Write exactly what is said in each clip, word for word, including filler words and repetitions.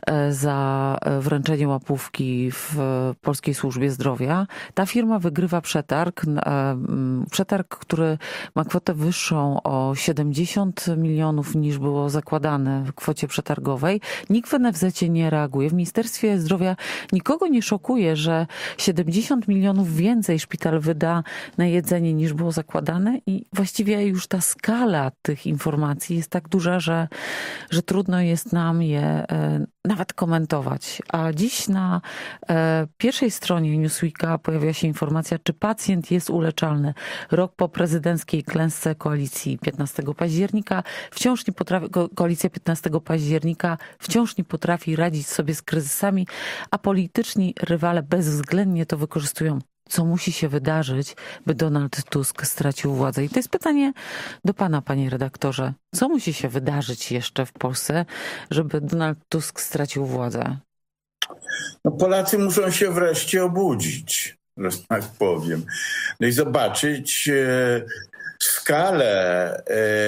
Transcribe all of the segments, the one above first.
za wręczenie łapówki w Polskiej Służbie Zdrowia. Ta firma wygrywa przetarg, przetarg, który ma kwotę wyższą o siedemdziesiąt milionów niż było zakładane w kwocie przetargowej. Nikt w N F Z-cie nie reaguje. W Ministerstwie Zdrowia nikogo nie szokuje, że siedemdziesiąt milionów więcej szpital wyda na jedzenie niż było zakładane i właściwie już ta skala tych informacji jest tak duża, że, że trudno jest nam je e, nawet komentować. A dziś na e, pierwszej stronie Newsweeka pojawia się informacja, czy pacjent jest uleczalny. Rok po prezydenckiej klęsce koalicji piętnastego października wciąż nie potrafi, ko- koalicja piętnastego października wciąż nie potrafi radzić sobie z kryzysami, a polityczni rywale bezwzględnie to wykorzystują. Co musi się wydarzyć, by Donald Tusk stracił władzę? I to jest pytanie do pana, panie redaktorze. Co musi się wydarzyć jeszcze w Polsce, żeby Donald Tusk stracił władzę? No, Polacy muszą się wreszcie obudzić, że tak powiem. No i zobaczyć e, skalę e,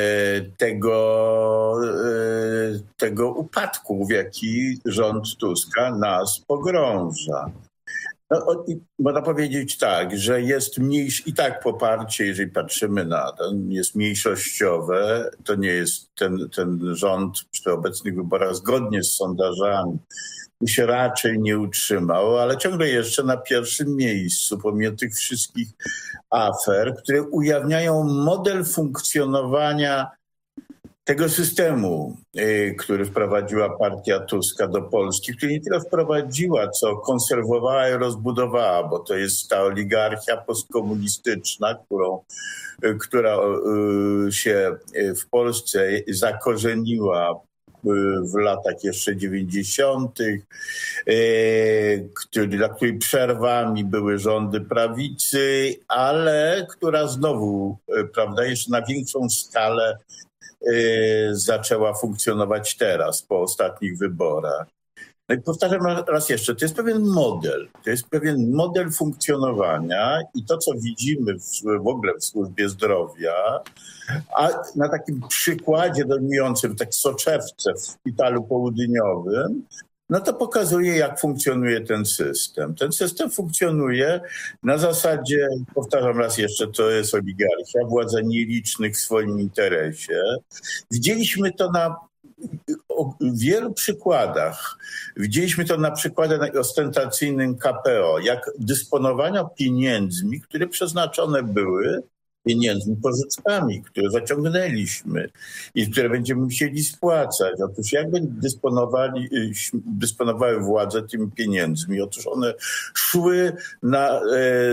tego, e, tego upadku, w jaki rząd Tuska nas pogrąża. No, można powiedzieć tak, że jest mniejsze i tak poparcie, jeżeli patrzymy na to, jest mniejszościowe. To nie jest ten, ten rząd przy obecnych wyborach zgodnie z sondażami by się raczej nie utrzymał, ale ciągle jeszcze na pierwszym miejscu, pomimo tych wszystkich afer, które ujawniają model funkcjonowania tego systemu, y, który wprowadziła partia Tuska do Polski, który nie tyle wprowadziła, co konserwowała i rozbudowała, bo to jest ta oligarchia postkomunistyczna, którą, y, która y, się w Polsce zakorzeniła w latach jeszcze dziewięćdziesiątych, który, dla której przerwami były rządy prawicy, ale która znowu, prawda, jeszcze na większą skalę zaczęła funkcjonować teraz, po ostatnich wyborach. No i powtarzam raz jeszcze, to jest pewien model, to jest pewien model funkcjonowania i to, co widzimy w, w ogóle w służbie zdrowia, a na takim przykładzie dojmującym, tak soczewce w szpitalu południowym, no to pokazuje, jak funkcjonuje ten system. Ten system funkcjonuje na zasadzie, powtarzam raz jeszcze, to jest oligarchia, władza nielicznych w swoim interesie. Widzieliśmy to na wielu przykładach. Widzieliśmy to na przykładzie ostentacyjnym K P O, jak dysponowano pieniędzmi, które przeznaczone były pieniędzmi, pożyczkami, które zaciągnęliśmy i które będziemy musieli spłacać. Otóż jakby dysponowali, dysponowały władze tymi pieniędzmi? Otóż one szły na e, e,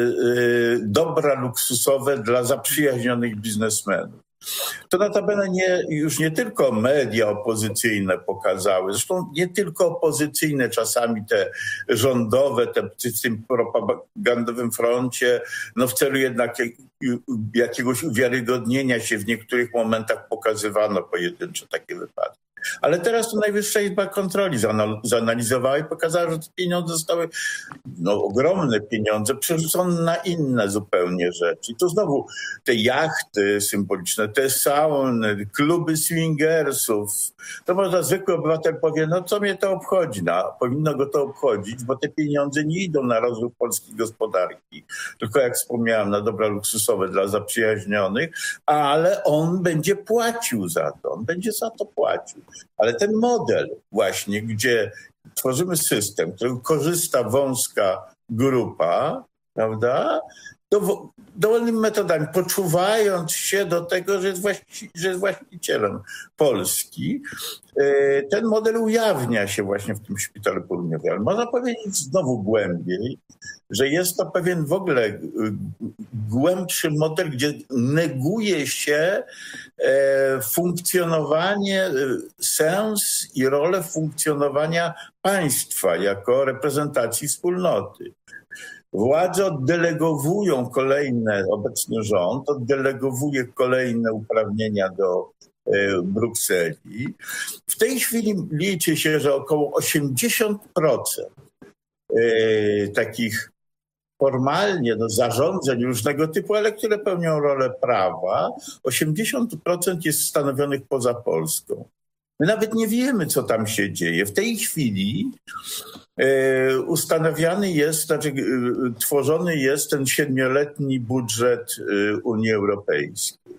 dobra luksusowe dla zaprzyjaźnionych biznesmenów. To notabene nie, już nie tylko media opozycyjne pokazały, zresztą nie tylko opozycyjne, czasami te rządowe, te w tym propagandowym froncie, no w celu jednak jakiegoś uwiarygodnienia się w niektórych momentach pokazywano pojedyncze takie wypadki. Ale teraz to Najwyższa Izba Kontroli zanalizowała i pokazała, że te pieniądze zostały, no ogromne pieniądze, przerzucone na inne zupełnie rzeczy. I to znowu te jachty symboliczne, te sauny, kluby swingersów. To można zwykły obywatel powie, no co mnie to obchodzi? No, powinno go to obchodzić, bo te pieniądze nie idą na rozwój polskiej gospodarki, tylko jak wspomniałem, na dobra luksusowe dla zaprzyjaźnionych, ale on będzie płacił za to, on będzie za to płacił. Ale ten model właśnie, gdzie tworzymy system, którego korzysta wąska grupa, prawda, do, dowolnymi metodami, poczuwając się do tego, że jest, właści, że jest właścicielem Polski, ten model ujawnia się właśnie w tym szpitalu południowym. Ale można powiedzieć znowu głębiej, że jest to pewien w ogóle głębszy model, gdzie neguje się funkcjonowanie, sens i rolę funkcjonowania państwa jako reprezentacji wspólnoty. Władze oddelegowują kolejne, obecny rząd oddelegowuje kolejne uprawnienia do e, Brukseli. W tej chwili liczy się, że około osiemdziesiąt procent e, takich formalnie do zarządzeń różnego typu, ale które pełnią rolę prawa, osiemdziesiąt procent jest stanowionych poza Polską. My nawet nie wiemy, co tam się dzieje. W tej chwili e, ustanawiany jest, znaczy e, tworzony jest ten siedmioletni budżet e, Unii Europejskiej.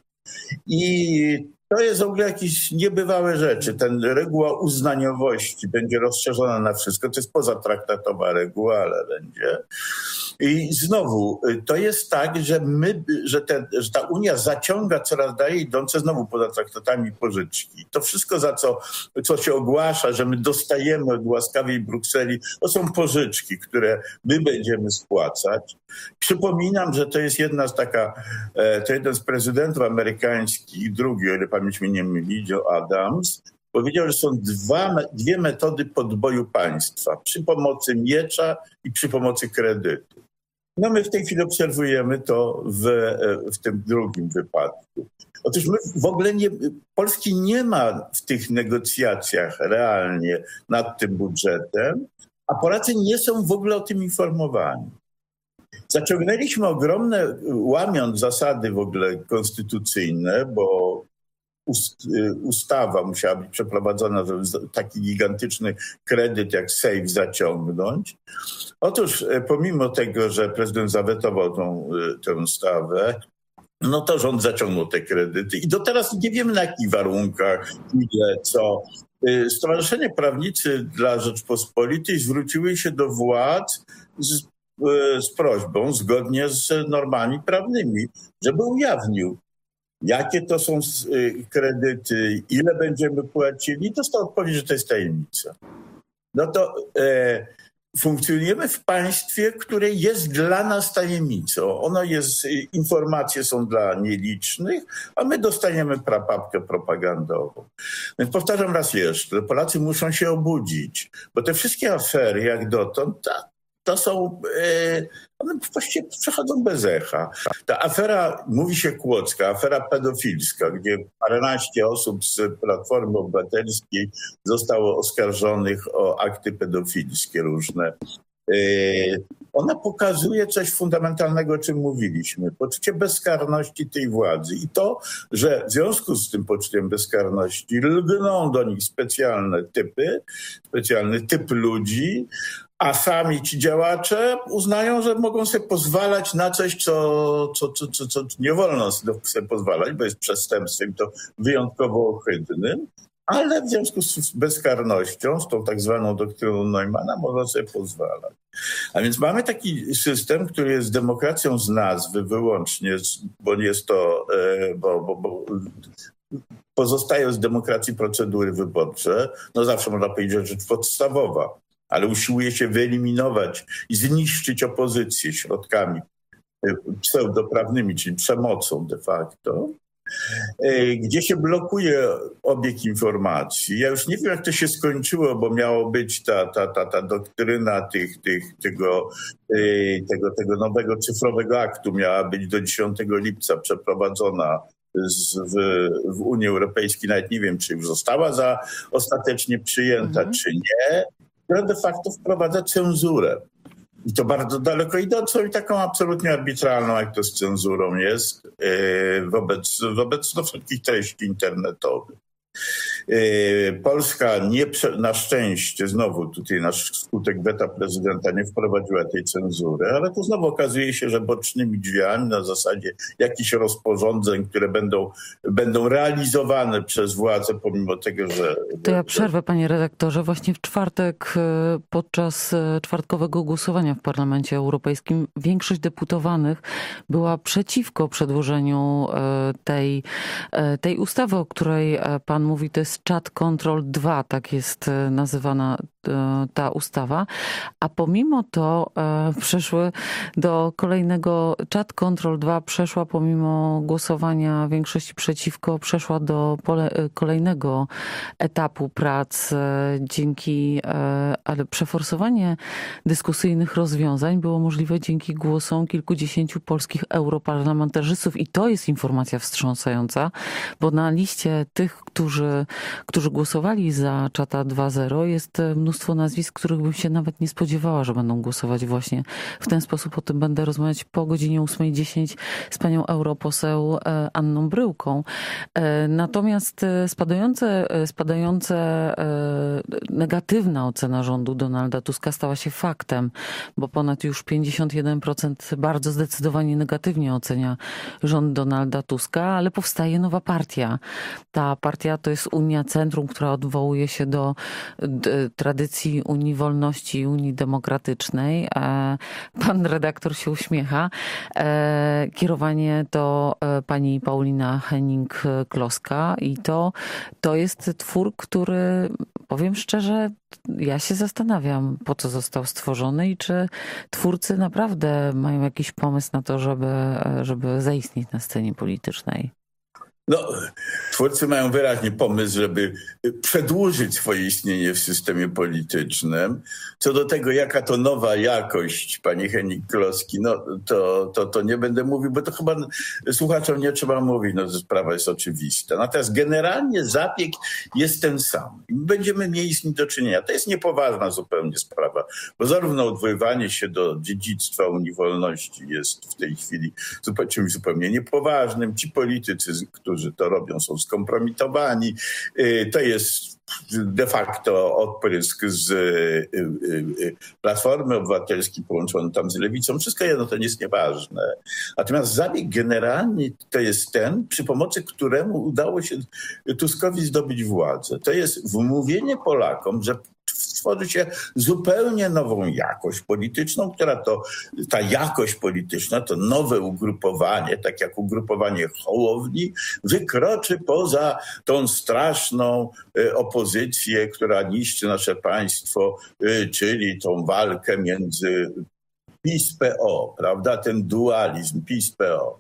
I to jest w ogóle jakieś niebywałe rzeczy. Ten reguła uznaniowości będzie rozszerzona na wszystko. To jest pozatraktatowa reguła, ale będzie. I znowu, to jest tak, że my, że, te, że ta Unia zaciąga coraz dalej idące znowu poza traktatami pożyczki. To wszystko, za co, co się ogłasza, że my dostajemy od łaskawej Brukseli, to są pożyczki, które my będziemy spłacać. Przypominam, że to jest jedna z taka, to jeden z prezydentów amerykańskich, drugi, o ile pamięć mnie nie myli, Joe Adams, powiedział, że są dwa, dwie metody podboju państwa. Przy pomocy miecza i przy pomocy kredytu. No my w tej chwili obserwujemy to w, w tym drugim wypadku. Otóż my w ogóle nie, Polski nie ma w tych negocjacjach realnie nad tym budżetem, a Polacy nie są w ogóle o tym informowani. Zaciągnęliśmy ogromne, łamiąc zasady w ogóle konstytucyjne, bo ustawa musiała być przeprowadzona, żeby taki gigantyczny kredyt jak sejf zaciągnąć. Otóż pomimo tego, że prezydent zawetował tą, tę ustawę, no to rząd zaciągnął te kredyty i do teraz nie wiemy, na jakich warunkach, ile, co. Stowarzyszenie Prawnicy dla Rzeczpospolitej zwróciły się do władz z, z prośbą, zgodnie z normami prawnymi, żeby ujawnił, jakie to są kredyty, ile będziemy płacili. Dostał odpowiedź, że to jest tajemnica. No to e, funkcjonujemy w państwie, które jest dla nas tajemnicą. Ono jest, informacje są dla nielicznych, a my dostaniemy papkę propagandową. Więc powtarzam raz jeszcze, Polacy muszą się obudzić, bo te wszystkie afery jak dotąd, ta, to są, e, one właściwie przechodzą bez echa. Ta afera, mówi się kłodzka, afera pedofilska, gdzie paręnaście osób z Platformy Obywatelskiej zostało oskarżonych o akty pedofilskie różne. E, ona pokazuje coś fundamentalnego, o czym mówiliśmy. Poczucie bezkarności tej władzy i to, że w związku z tym poczuciem bezkarności lgną do nich specjalne typy, specjalny typ ludzi, a sami ci działacze uznają, że mogą sobie pozwalać na coś, co, co, co, co, co nie wolno sobie pozwalać, bo jest przestępstwem, to wyjątkowo ohydnym, ale w związku z bezkarnością, z tą tak zwaną doktryną Neumana, można sobie pozwalać. A więc mamy taki system, który jest demokracją z nazwy wyłącznie, bo nie jest to, bo, bo, bo pozostają z demokracji procedury wyborcze. No zawsze można powiedzieć, że rzecz podstawowa, ale usiłuje się wyeliminować i zniszczyć opozycję środkami pseudoprawnymi, czyli przemocą de facto, gdzie się blokuje obieg informacji. Ja już nie wiem, jak to się skończyło, bo miało być ta, ta, ta, ta doktryna tych, tych, tego, tego, tego nowego cyfrowego aktu miała być do dziesiątego lipca przeprowadzona z, w, w Unii Europejskiej. Nawet nie wiem, czy już została za ostatecznie przyjęta, mhm. czy nie, która de facto wprowadza cenzurę. I to bardzo daleko idącą i taką absolutnie arbitralną, jak to z cenzurą jest, yy, wobec, wobec no, wszystkich treści internetowych. Yy, Polska nie, na szczęście, znowu tutaj na skutek weta prezydenta nie wprowadziła tej cenzury, ale tu znowu okazuje się, że bocznymi drzwiami na zasadzie jakichś rozporządzeń, które będą, będą realizowane przez władze, pomimo tego, że... To ja przerwę, panie redaktorze. Właśnie w czwartek podczas czwartkowego głosowania w Parlamencie Europejskim większość deputowanych była przeciwko przedłożeniu tej, tej ustawy, o której pan mówi. To jest Chat Control dwa, tak jest nazywana ta ustawa, a pomimo to e, przeszły do kolejnego, Chat Control dwa przeszła pomimo głosowania większości przeciwko, przeszła do pole, kolejnego etapu prac e, dzięki, e, ale przeforsowanie dyskusyjnych rozwiązań było możliwe dzięki głosom kilkudziesięciu polskich europarlamentarzystów i to jest informacja wstrząsająca, bo na liście tych, którzy którzy głosowali za Czata dwa zero, jest mnóstwo nazwisk, których bym się nawet nie spodziewała, że będą głosować właśnie w ten sposób. O tym będę rozmawiać po godzinie ósmej dziesięć z panią europoseł Anną Bryłką. Natomiast spadające, spadające negatywna ocena rządu Donalda Tuska stała się faktem, bo ponad już pięćdziesiąt jeden procent bardzo zdecydowanie negatywnie ocenia rząd Donalda Tuska, ale powstaje nowa partia. Ta partia to jest Unia Centrum, która odwołuje się do tradycji Unii Wolności i Unii Demokratycznej. Pan redaktor się uśmiecha. Kierowanie to pani Paulina Hennig-Kloska i to, to jest twór, który, powiem szczerze, ja się zastanawiam, po co został stworzony i czy twórcy naprawdę mają jakiś pomysł na to, żeby, żeby zaistnieć na scenie politycznej. No, twórcy mają wyraźnie pomysł, żeby przedłużyć swoje istnienie w systemie politycznym. Co do tego, jaka to nowa jakość pani Hennig-Kloski, no to, to, to nie będę mówił, bo to chyba słuchaczom nie trzeba mówić, no to sprawa jest oczywista. Natomiast generalnie zabieg jest ten sam. Będziemy mieli z nim do czynienia. To jest niepoważna zupełnie sprawa, bo zarówno odwoływanie się do dziedzictwa Unii Wolności jest w tej chwili czymś zupełnie niepoważnym. Ci politycy, którzy którzy to robią, są skompromitowani. To jest de facto odprysk z Platformy Obywatelskiej połączony tam z Lewicą. Wszystko jedno to nie jest nieważne. Natomiast zabieg generalny to jest ten, przy pomocy któremu udało się Tuskowi zdobyć władzę. To jest wmówienie Polakom, że stworzy się zupełnie nową jakość polityczną, która to, ta jakość polityczna, to nowe ugrupowanie, tak jak ugrupowanie Hołowni, wykroczy poza tą straszną opozycję, która niszczy nasze państwo, czyli tą walkę między PiS-P O, prawda, ten dualizm PiS-P O.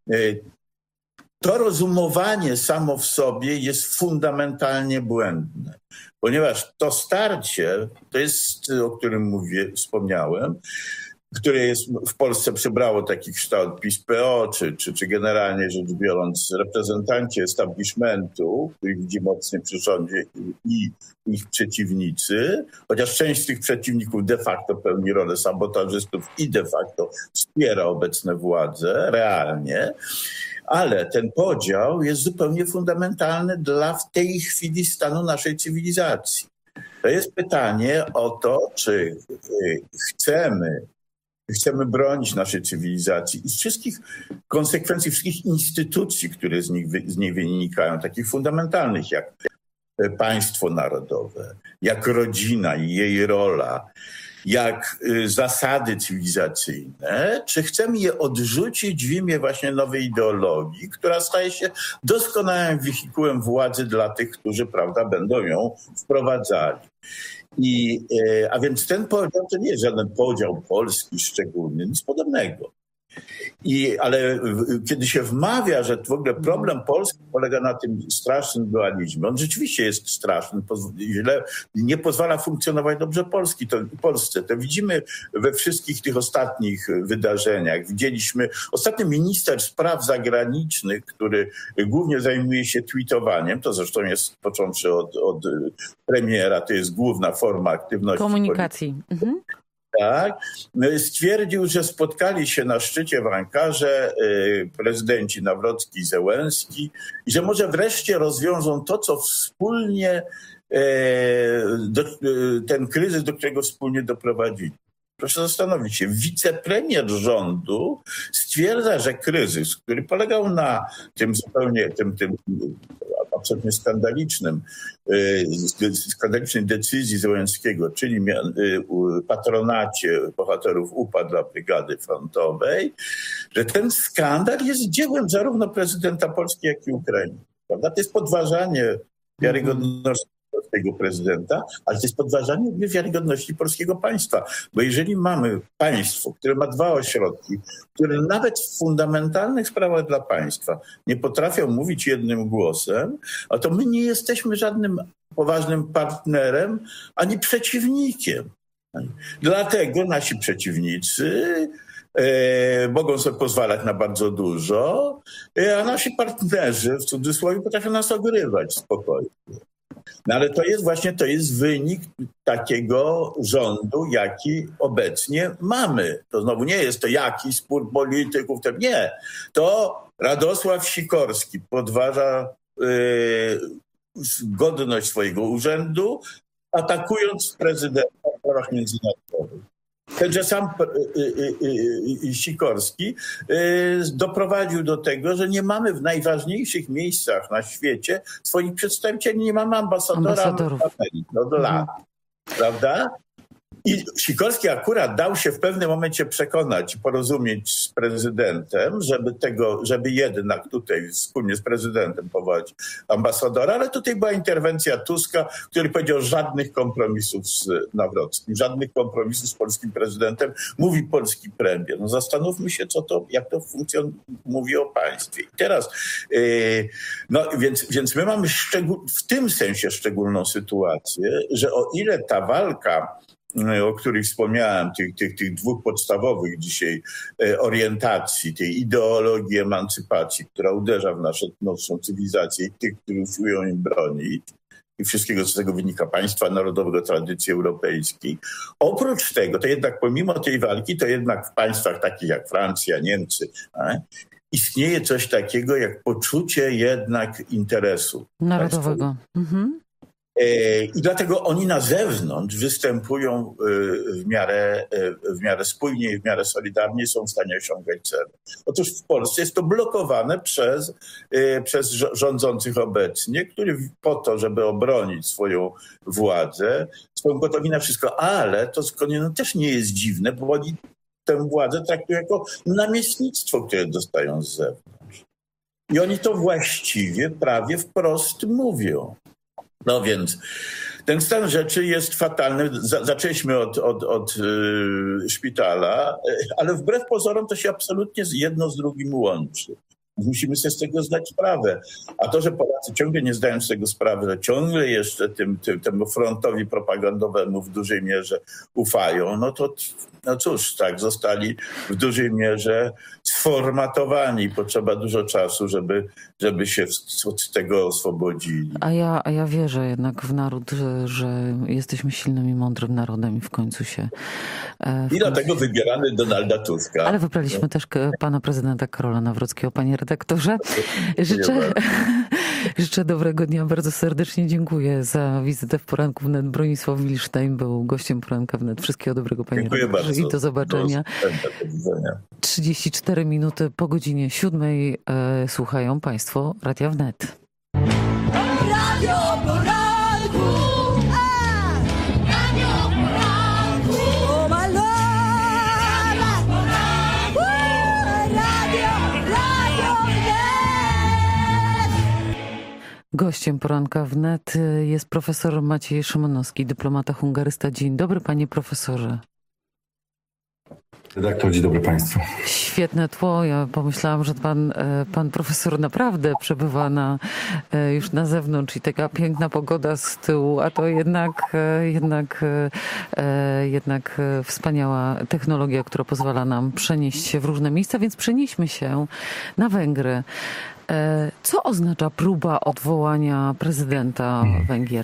To rozumowanie samo w sobie jest fundamentalnie błędne, ponieważ to starcie, to jest, o którym mówię, wspomniałem, które jest w Polsce przybrało taki kształt PiS-P O, czy, czy, czy generalnie rzecz biorąc reprezentanci establishmentu, których widzi mocniej przy rządzie i ich przeciwnicy, chociaż część z tych przeciwników de facto pełni rolę sabotażystów i de facto wspiera obecne władze realnie. Ale ten podział jest zupełnie fundamentalny dla w tej chwili stanu naszej cywilizacji. To jest pytanie o to, czy chcemy, chcemy bronić naszej cywilizacji i z wszystkich konsekwencji, wszystkich instytucji, które z, nich, z niej wynikają, takich fundamentalnych jak państwo narodowe, jak rodzina i jej rola, jak zasady cywilizacyjne, czy chcemy je odrzucić w imię właśnie nowej ideologii, która staje się doskonałym wehikułem władzy dla tych, którzy, prawda, będą ją wprowadzali. I, a więc ten podział to nie jest żaden podział Polski szczególny, nic podobnego. I, ale kiedy się wmawia, że w ogóle problem Polski polega na tym strasznym dualizmie, on rzeczywiście jest straszny, źle, nie pozwala funkcjonować dobrze Polski, to, Polsce. To widzimy we wszystkich tych ostatnich wydarzeniach. Widzieliśmy ostatni minister spraw zagranicznych, który głównie zajmuje się tweetowaniem, to zresztą jest począwszy od, od premiera, to jest główna forma aktywności komunikacji. Mhm. Tak, stwierdził, że spotkali się na szczycie w Ankarze prezydenci Nawrocki i Zełenski i że może wreszcie rozwiążą to, co wspólnie, do, ten kryzys, do którego wspólnie doprowadzili. Proszę zastanowić się, wicepremier rządu stwierdza, że kryzys, który polegał na tym zupełnie, tym, tym absolutnie skandalicznym, skandalicznej decyzji Zełenskiego, czyli patronacie bohaterów U P A dla Brygady Frontowej, że ten skandal jest dziełem zarówno prezydenta Polski, jak i Ukrainy. Prawda? To jest podważanie wiarygodności polskiego prezydenta, ale to jest podważanie wiarygodności polskiego państwa. Bo jeżeli mamy państwo, które ma dwa ośrodki, które nawet w fundamentalnych sprawach dla państwa nie potrafią mówić jednym głosem, a to my nie jesteśmy żadnym poważnym partnerem ani przeciwnikiem. Dlatego nasi przeciwnicy e, mogą sobie pozwalać na bardzo dużo, e, a nasi partnerzy w cudzysłowie potrafią nas ogrywać spokojnie. No ale to jest właśnie, to jest wynik takiego rządu, jaki obecnie mamy. To znowu nie jest to jakiś spór polityków, to nie. To Radosław Sikorski podważa yy, godność swojego urzędu, atakując prezydenta w sprawach międzynarodowych. Tenże sam Sikorski doprowadził do tego, że nie mamy w najważniejszych miejscach na świecie swoich przedstawicieli, nie mamy ambasadora ambasadorów od lat, prawda? I Sikorski akurat dał się w pewnym momencie przekonać, porozumieć z prezydentem, żeby tego, żeby jednak tutaj wspólnie z prezydentem powołać ambasadora, ale tutaj była interwencja Tuska, który powiedział żadnych kompromisów z Nawrockim, żadnych kompromisów z polskim prezydentem, mówi polski premier. No zastanówmy się, co to, jak to funkcjonuje, mówi o państwie. I teraz, yy, no więc, więc my mamy szczegół, w tym sensie szczególną sytuację, że o ile ta walka, o których wspomniałem, tych, tych, tych dwóch podstawowych dzisiaj orientacji, tej ideologii emancypacji, która uderza w naszą, naszą cywilizację i tych, którzy usiłują im bronić i wszystkiego, co z tego wynika, państwa narodowego, tradycji europejskiej. Oprócz tego, to jednak pomimo tej walki, to jednak w państwach takich jak Francja, Niemcy, a, istnieje coś takiego jak poczucie jednak interesu narodowego. Mhm. I dlatego oni na zewnątrz występują w miarę, w miarę spójnie i w miarę solidarnie, są w stanie osiągać cele. Otóż w Polsce jest to blokowane przez, przez rządzących obecnie, którzy po to, żeby obronić swoją władzę, są gotowi na wszystko. Ale to skądinąd też nie jest dziwne, bo oni tę władzę traktują jako namiestnictwo, które dostają z zewnątrz. I oni to właściwie prawie wprost mówią. No więc ten stan rzeczy jest fatalny. Zaczęliśmy od, od, od yy, szpitala, ale wbrew pozorom to się absolutnie jedno z drugim łączy. Musimy sobie z tego zdać sprawę. A to, że Polacy ciągle nie zdają z tego sprawy, że ciągle jeszcze tym, tym, temu frontowi propagandowemu w dużej mierze ufają, no to no cóż, tak, zostali w dużej mierze sformatowani. Potrzeba dużo czasu, żeby, żeby się od tego oswobodzili. A ja, a ja wierzę jednak w naród, że, że jesteśmy silnym i mądrym narodem i w końcu się... W I dlatego końcu... wybieramy Donalda Tuska. Ale wybraliśmy no. też pana prezydenta Karola Nawrockiego. Panie redaktorze, życzę, życzę dobrego dnia. Bardzo serdecznie dziękuję za wizytę w Poranku Wnet. Bronisław Wilsztajn był gościem Poranka Wnet. Wszystkiego dobrego, panie Dziękuję redaktorze. Bardzo. I do zobaczenia. Do widzenia. trzydzieści cztery minuty po godzinie siódmej e, słuchają państwo Radia Wnet. Radio Poranku! A! Radio Poranku! Oh my Lord! Radio, Radio Wnet! Gościem Poranka Wnet jest profesor Maciej Szymanowski, dyplomata hungarysta. Dzień dobry, panie profesorze. Redaktor, dzień dobry państwu. Świetne tło. Ja pomyślałam, że pan, pan profesor naprawdę przebywa na, już na zewnątrz i taka piękna pogoda z tyłu, a to jednak, jednak, jednak wspaniała technologia, która pozwala nam przenieść się w różne miejsca, więc przenieśmy się na Węgry. Co oznacza próba odwołania prezydenta Węgier?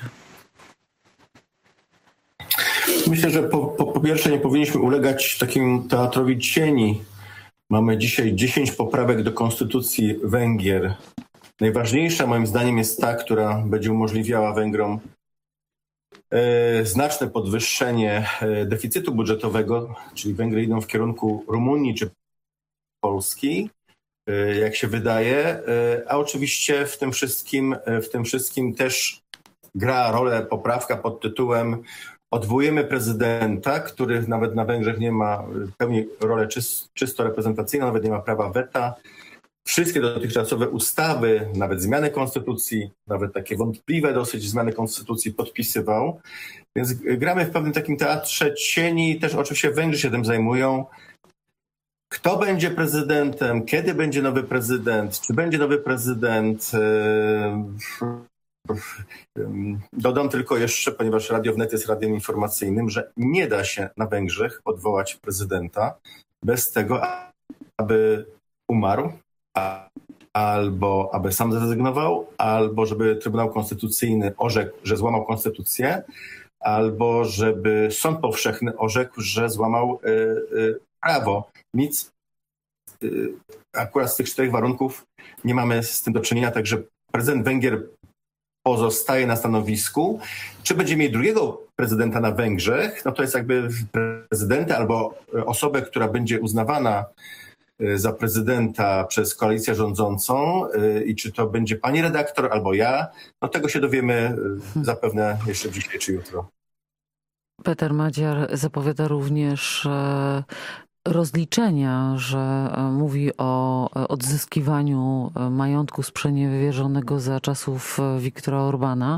Myślę, że po, po, po pierwsze nie powinniśmy ulegać takim teatrowi cieni. Mamy dzisiaj dziesięć poprawek do konstytucji Węgier. Najważniejsza moim zdaniem jest ta, która będzie umożliwiała Węgrom e, znaczne podwyższenie e, deficytu budżetowego, czyli Węgry idą w kierunku Rumunii czy Polski, e, jak się wydaje, e, a oczywiście w tym wszystkim, e, w tym wszystkim też gra rolę poprawka pod tytułem odwołujemy prezydenta, który nawet na Węgrzech nie ma, pełni rolę czyst, czysto reprezentacyjną, nawet nie ma prawa weta. Wszystkie dotychczasowe ustawy, nawet zmiany konstytucji, nawet takie wątpliwe dosyć zmiany konstytucji podpisywał. Więc gramy w pewnym takim teatrze cieni, też oczywiście Węgrzy się tym zajmują. Kto będzie prezydentem, kiedy będzie nowy prezydent, czy będzie nowy prezydent... Yy... Dodam tylko jeszcze, ponieważ Radio Wnet jest radiem informacyjnym, że nie da się na Węgrzech odwołać prezydenta. bez tego, aby umarł, a, albo aby sam zrezygnował, albo żeby Trybunał Konstytucyjny orzekł, że złamał konstytucję, albo żeby Sąd Powszechny orzekł, że złamał y, y, prawo. Nic y, akurat z tych czterech warunków nie mamy z tym do czynienia, także prezydent Węgier pozostaje na stanowisku. Czy będzie mieć drugiego prezydenta na Węgrzech? No to jest jakby prezydenta albo osobę, która będzie uznawana za prezydenta przez koalicję rządzącą i czy to będzie pani redaktor albo ja, no tego się dowiemy zapewne jeszcze dzisiaj czy jutro. Peter Madziar zapowiada również rozliczenia, że mówi o odzyskiwaniu majątku sprzeniewierzonego za czasów Viktora Orbana.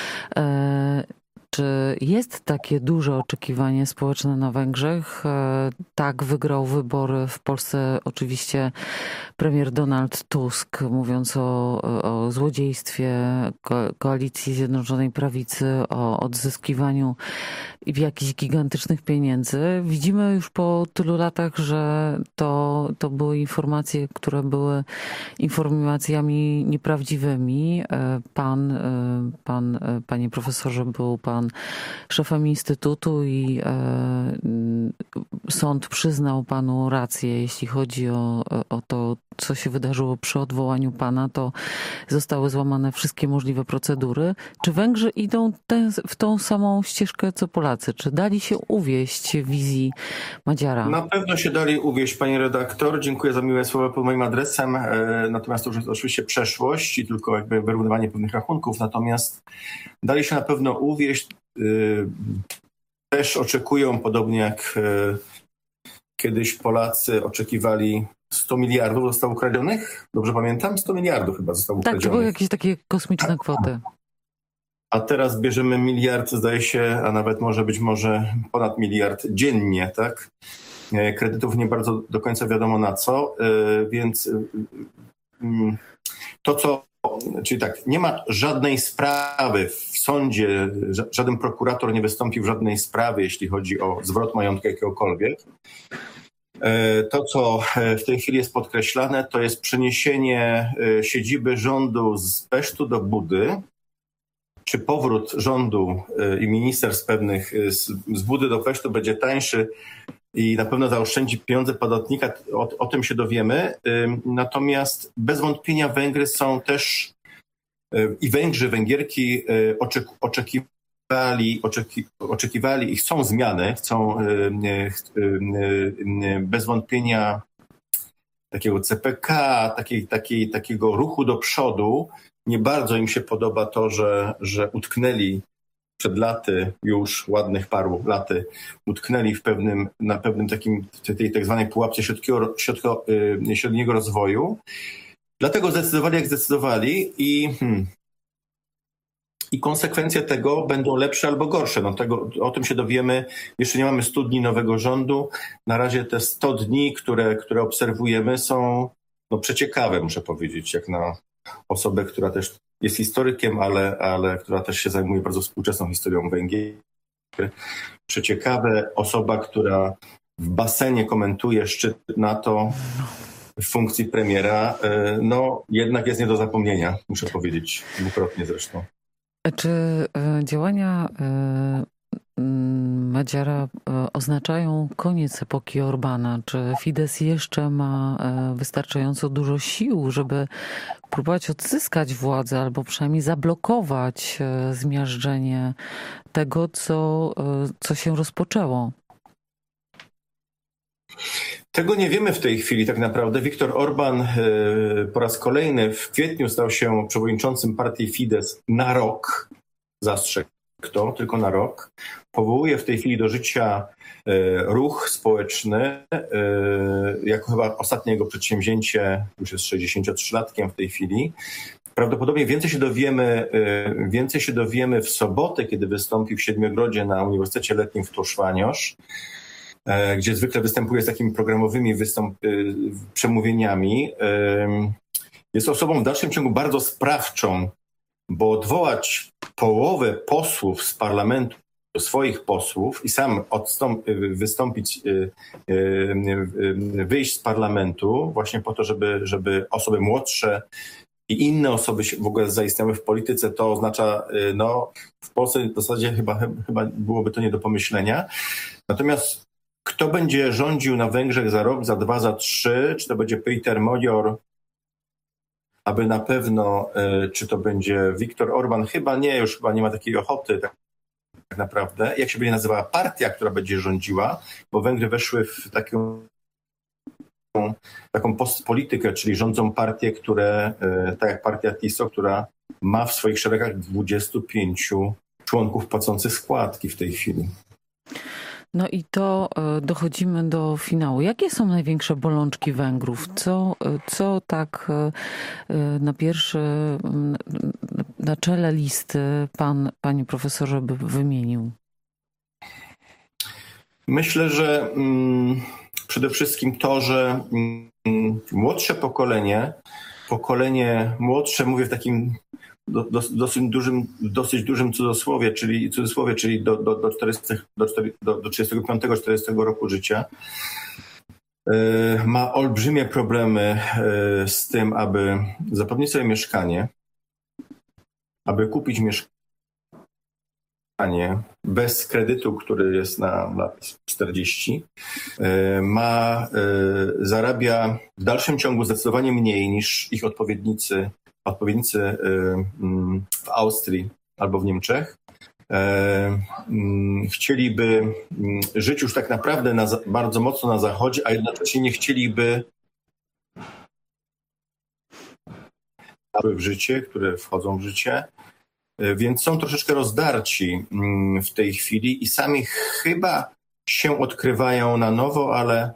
Czy jest takie duże oczekiwanie społeczne na Węgrzech? Tak, wygrał wybory w Polsce oczywiście premier Donald Tusk, mówiąc o, o złodziejstwie ko- koalicji Zjednoczonej Prawicy, o odzyskiwaniu jakichś gigantycznych pieniędzy. Widzimy już po tylu latach, że to, to były informacje, które były informacjami nieprawdziwymi. Pan, pan, panie profesorze, był pan szefem Instytutu i e, sąd przyznał panu rację, jeśli chodzi o, o to, co się wydarzyło przy odwołaniu pana, to zostały złamane wszystkie możliwe procedury. Czy Węgrzy idą te, w tą samą ścieżkę co Polacy? Czy dali się uwieść wizji Madziara? Na pewno się dali uwieść, pani redaktor. Dziękuję za miłe słowa pod moim adresem. Natomiast to już jest oczywiście przeszłość i tylko jakby wyrównywanie pewnych rachunków. Natomiast dali się na pewno uwieść. Też oczekują, podobnie jak kiedyś Polacy oczekiwali, sto miliardów zostało ukradzionych? Dobrze pamiętam? sto miliardów chyba zostało ukradzionych. Tak, to były jakieś takie kosmiczne kwoty. A teraz bierzemy miliard, zdaje się, a nawet może być może ponad miliard dziennie, tak? Kredytów nie bardzo do końca wiadomo na co, więc to, co, czyli tak, nie ma żadnej sprawy w sądzie, żaden prokurator nie wystąpił w żadnej sprawie, jeśli chodzi o zwrot majątku jakiegokolwiek. To, co w tej chwili jest podkreślane, to jest przeniesienie siedziby rządu z Pesztu do Budy, czy powrót rządu i ministerstw pewnych z, z Budy do Pesztu będzie tańszy i na pewno zaoszczędzi pieniądze podatnika, o, o tym się dowiemy. Natomiast bez wątpienia Węgry są też i Węgrzy, Węgierki oczek, oczekiwali, oczeki, oczekiwali i chcą zmiany, chcą bez wątpienia takiego C P K, takiej, takiej, takiego ruchu do przodu. Nie bardzo im się podoba to, że, że utknęli przed laty, już ładnych paru laty, utknęli w pewnym, na pewnym takim, tej tak zwanej pułapce środkiego, środko, yy, średniego rozwoju. Dlatego zdecydowali, jak zdecydowali i, hmm, i konsekwencje tego będą lepsze albo gorsze. No tego, o tym się dowiemy. Jeszcze nie mamy stu dni nowego rządu. Na razie te sto dni, które, które obserwujemy, są no, przeciekawe, muszę powiedzieć, jak na osobę, która też jest historykiem, ale, ale która też się zajmuje bardzo współczesną historią Węgier. Przeciekawe, osoba, która w basenie komentuje szczyt NATO w funkcji premiera, no jednak jest nie do zapomnienia, muszę powiedzieć, dwukrotnie zresztą. Czy działania Madziara oznaczają koniec epoki Orbana? Czy Fidesz jeszcze ma wystarczająco dużo sił, żeby próbować odzyskać władzę albo przynajmniej zablokować zmiażdżenie tego, co, co się rozpoczęło? Tego nie wiemy w tej chwili tak naprawdę. Viktor Orban po raz kolejny w kwietniu stał się przewodniczącym partii Fidesz na rok. Zastrzegł to, tylko na rok. Powołuje w tej chwili do życia ruch społeczny. Jako chyba ostatnie jego przedsięwzięcie, już jest sześćdziesięciotrzylatkiem w tej chwili. Prawdopodobnie więcej się dowiemy, więcej się dowiemy w sobotę, kiedy wystąpi w Siedmiogrodzie na Uniwersytecie Letnim w Toszwaniosz, gdzie zwykle występuje z takimi programowymi wystąp- przemówieniami. Jest osobą w dalszym ciągu bardzo sprawczą, bo odwołać połowę posłów z parlamentu swoich posłów i sam odstąp, wystąpić, wyjść z parlamentu właśnie po to, żeby, żeby osoby młodsze i inne osoby się w ogóle zaistniały w polityce, to oznacza, no w Polsce w zasadzie chyba, chyba byłoby to nie do pomyślenia. Natomiast kto będzie rządził na Węgrzech za rok, za dwa, za trzy, czy to będzie Peter Major, aby na pewno, czy to będzie Viktor Orban, chyba nie, już chyba nie ma takiej ochoty tak naprawdę. Jak się będzie nazywała partia, która będzie rządziła, bo Węgry weszły w taką taką postpolitykę, czyli rządzą partie, które, tak jak partia TISO, która ma w swoich szeregach dwudziestu pięciu członków płacących składki w tej chwili. No i to dochodzimy do finału. Jakie są największe bolączki Węgrów? Co, co tak na pierwszy, na czele listy pan, panie profesorze, by wymienił? Myślę, że mm, przede wszystkim to, że mm, młodsze pokolenie, pokolenie młodsze, mówię w takim do, do, dosyć dużym, dosyć dużym cudzysłowie, czyli, cudzysłowie, czyli do, do, do, czterdziestego, do, do, do trzydziestego piątego czterdziestego roku życia, yy, ma olbrzymie problemy yy, z tym, aby zapewnić sobie mieszkanie, aby kupić mieszkanie bez kredytu, który jest na lat czterdzieści, ma, zarabia w dalszym ciągu zdecydowanie mniej niż ich odpowiednicy, odpowiednicy w Austrii albo w Niemczech. Chcieliby żyć już tak naprawdę na, bardzo mocno na zachodzie, a jednocześnie nie chcieliby w życie, które wchodzą w życie. Więc są troszeczkę rozdarci w tej chwili i sami chyba się odkrywają na nowo, ale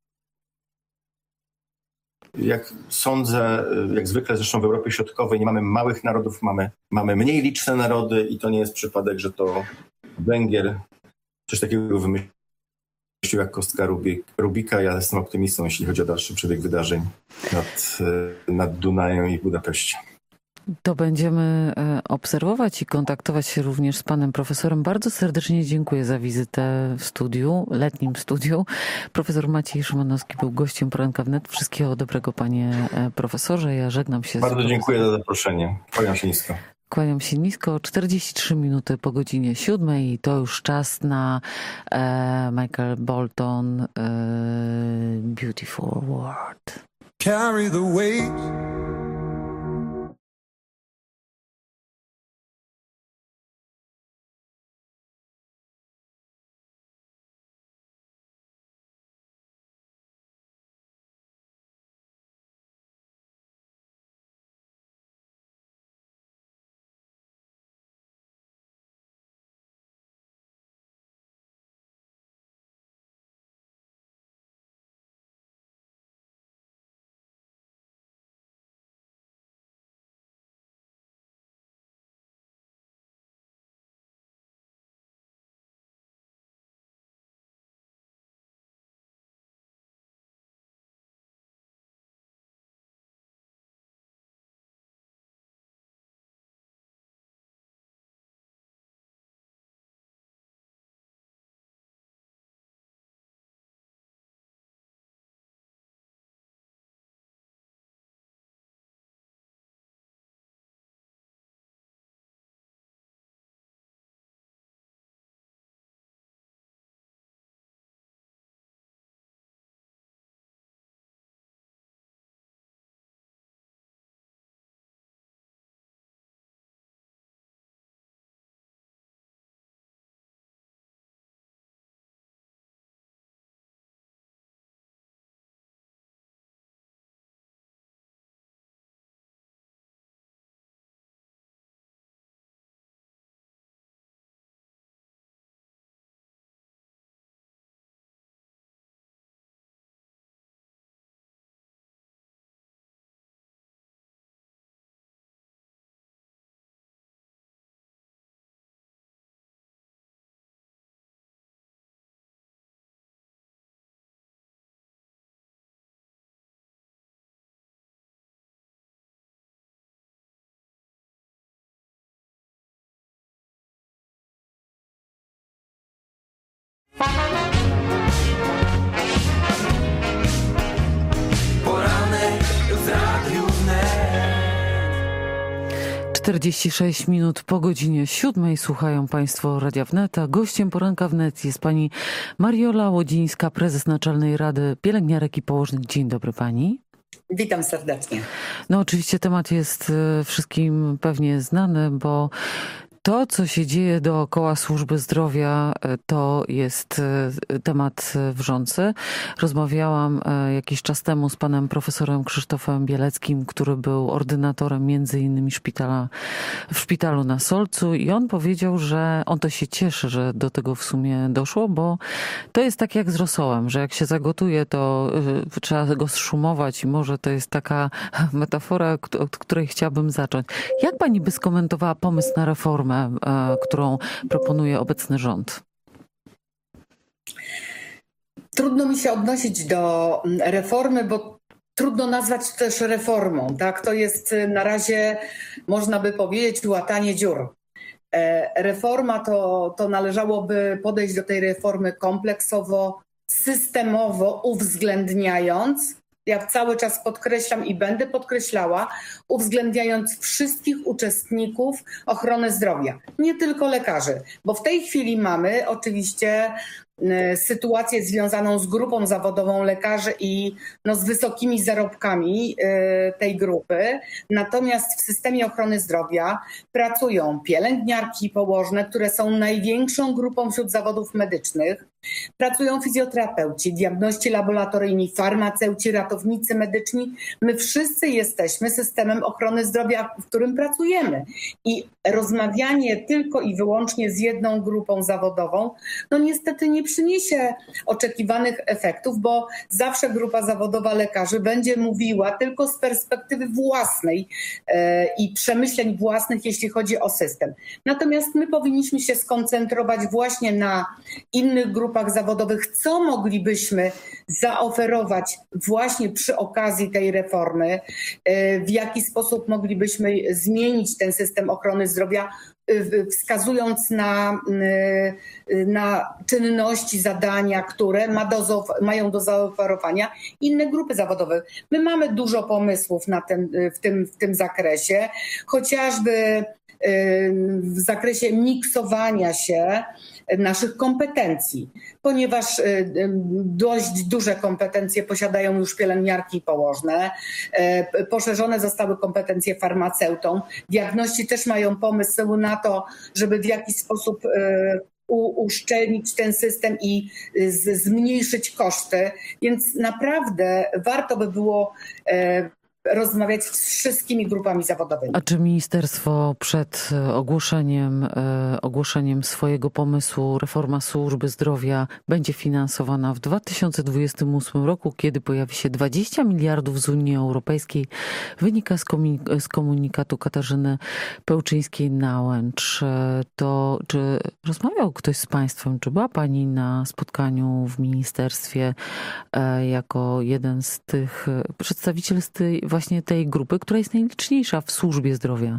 jak sądzę, jak zwykle zresztą w Europie Środkowej nie mamy małych narodów, mamy, mamy mniej liczne narody i to nie jest przypadek, że to Węgier coś takiego wymyślił jak kostka Rubik, Rubika. Ja jestem optymistą, jeśli chodzi o dalszy przebieg wydarzeń nad, nad Dunajem i Budapeszcie. To będziemy obserwować i kontaktować się również z panem profesorem. Bardzo serdecznie dziękuję za wizytę w studiu, letnim studiu. Profesor Maciej Szymanowski był gościem Poranka Wnet. Wszystkiego dobrego, panie profesorze. Ja żegnam się. Bardzo z dziękuję za zaproszenie. Kłaniam się nisko. Kłaniam się nisko. czterdzieści trzy minuty po godzinie siódmej i to już czas na e, Michael Bolton e, Beautiful World. Carry the weight. czterdzieści sześć minut po godzinie siódmej słuchają Państwo Radia Wnet, a gościem poranka Wnet jest pani Mariola Łodzińska, prezes Naczelnej Rady Pielęgniarek i Położnych. Dzień dobry pani. Witam serdecznie. No oczywiście temat jest wszystkim pewnie znany, bo to, co się dzieje dookoła służby zdrowia, to jest temat wrzący. Rozmawiałam jakiś czas temu z panem profesorem Krzysztofem Bieleckim, który był ordynatorem między innymi szpitala, w szpitalu na Solcu, i on powiedział, że on to się cieszy, że do tego w sumie doszło, bo to jest tak jak z rosołem, że jak się zagotuje, to trzeba go zszumować, i może to jest taka metafora, od której chciałabym zacząć. Jak pani by skomentowała pomysł na reformę, którą proponuje obecny rząd? Trudno mi się odnosić do reformy, bo trudno nazwać też reformą. Tak? To jest na razie, można by powiedzieć, łatanie dziur. Reforma to, to należałoby podejść do tej reformy kompleksowo, systemowo, uwzględniając, ja cały czas podkreślam i będę podkreślała, uwzględniając wszystkich uczestników ochrony zdrowia, nie tylko lekarzy, bo w tej chwili mamy oczywiście sytuację związaną z grupą zawodową lekarzy i no, z wysokimi zarobkami tej grupy. Natomiast w systemie ochrony zdrowia pracują pielęgniarki i położne, które są największą grupą wśród zawodów medycznych. Pracują fizjoterapeuci, diagności laboratoryjni, farmaceuci, ratownicy medyczni. My wszyscy jesteśmy systemem ochrony zdrowia, w którym pracujemy. I rozmawianie tylko i wyłącznie z jedną grupą zawodową, no niestety nie przyniesie oczekiwanych efektów, bo zawsze grupa zawodowa lekarzy będzie mówiła tylko z perspektywy własnej e, i przemyśleń własnych, jeśli chodzi o system. Natomiast my powinniśmy się skoncentrować właśnie na innych grupach zawodowych, co moglibyśmy zaoferować właśnie przy okazji tej reformy, e, w jaki sposób moglibyśmy zmienić ten system ochrony zdrowia, wskazując na, na czynności, zadania, które ma do, mają do zaoferowania inne grupy zawodowe. My mamy dużo pomysłów na ten, w, tym, w tym zakresie, chociażby w zakresie miksowania się naszych kompetencji, ponieważ dość duże kompetencje posiadają już pielęgniarki i położne. Poszerzone zostały kompetencje farmaceutą. Diagności też mają pomysł na to, żeby w jakiś sposób u, uszczelnić ten system i z, zmniejszyć koszty. Więc naprawdę warto by było rozmawiać z wszystkimi grupami zawodowymi. A czy ministerstwo przed ogłoszeniem, ogłoszeniem swojego pomysłu reforma służby zdrowia będzie finansowana w dwa tysiące dwudziestym ósmym roku, kiedy pojawi się dwadzieścia miliardów z Unii Europejskiej, wynika z, komunik- z komunikatu Katarzyny Pełczyńskiej-Nałęcz. To czy rozmawiał ktoś z państwem, czy była pani na spotkaniu w ministerstwie jako jeden z tych przedstawicieli z tej właśnie tej grupy, która jest najliczniejsza w służbie zdrowia?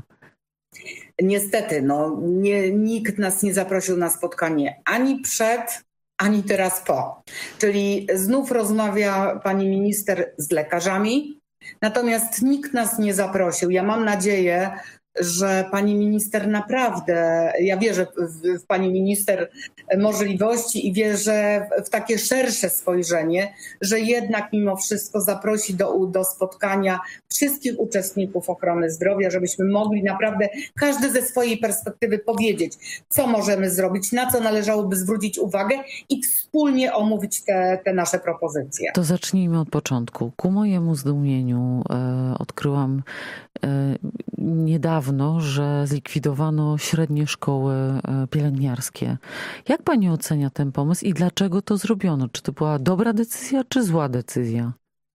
Niestety, no, nie, nikt nas nie zaprosił na spotkanie ani przed, ani teraz po. Czyli znów rozmawia pani minister z lekarzami, natomiast nikt nas nie zaprosił. Ja mam nadzieję, że pani minister naprawdę, ja wierzę w, w pani minister możliwości i wierzę w takie szersze spojrzenie, że jednak mimo wszystko zaprosi do, do spotkania wszystkich uczestników ochrony zdrowia, żebyśmy mogli naprawdę każdy ze swojej perspektywy powiedzieć, co możemy zrobić, na co należałoby zwrócić uwagę i wspólnie omówić te, te nasze propozycje. To zacznijmy od początku. Ku mojemu zdumieniu e, odkryłam e, niedawno, że zlikwidowano średnie szkoły pielęgniarskie. Jak pani ocenia ten pomysł i dlaczego to zrobiono? Czy to była dobra decyzja, czy zła decyzja?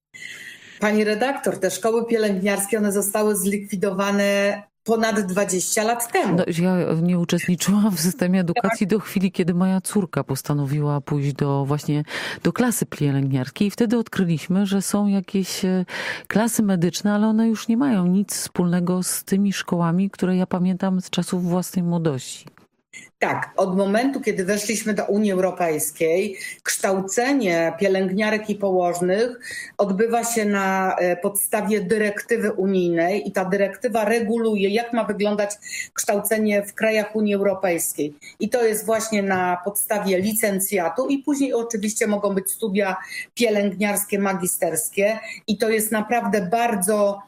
Pani redaktor, te szkoły pielęgniarskie, one zostały zlikwidowane ponad dwadzieścia lat temu. No, ja nie uczestniczyłam w systemie edukacji do chwili, kiedy moja córka postanowiła pójść do właśnie do klasy pielęgniarskiej i wtedy odkryliśmy, że są jakieś klasy medyczne, ale one już nie mają nic wspólnego z tymi szkołami, które ja pamiętam z czasów własnej młodości. Tak, od momentu, kiedy weszliśmy do Unii Europejskiej, kształcenie pielęgniarek i położnych odbywa się na podstawie dyrektywy unijnej i ta dyrektywa reguluje, jak ma wyglądać kształcenie w krajach Unii Europejskiej. I to jest właśnie na podstawie licencjatu i później oczywiście mogą być studia pielęgniarskie, magisterskie i to jest naprawdę bardzo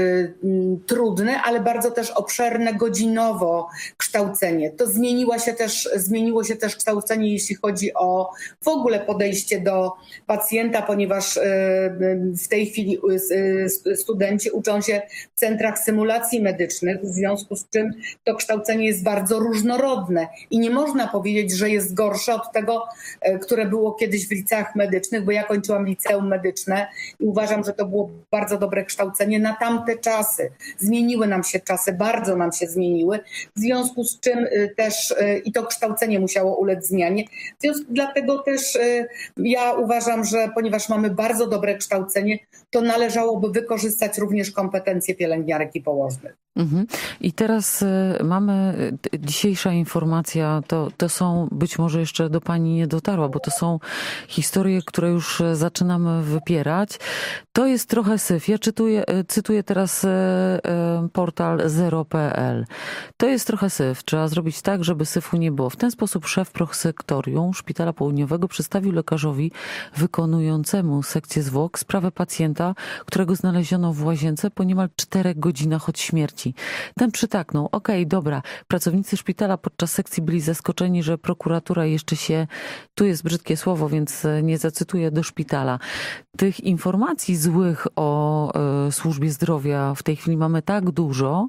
trudne, ale bardzo też obszerne godzinowo kształcenie. To zmieniło się też, zmieniło się też kształcenie, jeśli chodzi o w ogóle podejście do pacjenta, ponieważ w tej chwili studenci uczą się w centrach symulacji medycznych, w związku z czym to kształcenie jest bardzo różnorodne i nie można powiedzieć, że jest gorsze od tego, które było kiedyś w liceach medycznych, bo ja kończyłam liceum medyczne i uważam, że to było bardzo dobre kształcenie na tam te czasy. Zmieniły nam się czasy, bardzo nam się zmieniły, w związku z czym też i to kształcenie musiało ulec zmianie. W związku, dlatego też ja uważam, że ponieważ mamy bardzo dobre kształcenie, to należałoby wykorzystać również kompetencje pielęgniarek i położnych. Mhm. I teraz mamy, dzisiejsza informacja, to, to są, być może jeszcze do pani nie dotarła, bo to są historie, które już zaczynamy wypierać. To jest trochę syf. Ja czytuję, cytuję teraz portal zero kropka pe el. To jest trochę syf. Trzeba zrobić tak, żeby syfu nie było. W ten sposób szef prosektorium Szpitala Południowego przedstawił lekarzowi wykonującemu sekcję zwłok sprawę pacjenta, którego znaleziono w łazience po niemal czterech godzinach od śmierci. Ten przytaknął. Okej, okay, dobra. Pracownicy szpitala podczas sekcji byli zaskoczeni, że prokuratura jeszcze się, tu jest brzydkie słowo, więc nie zacytuję, do szpitala. Tych informacji złych o y, służbie zdrowia w tej chwili mamy tak dużo,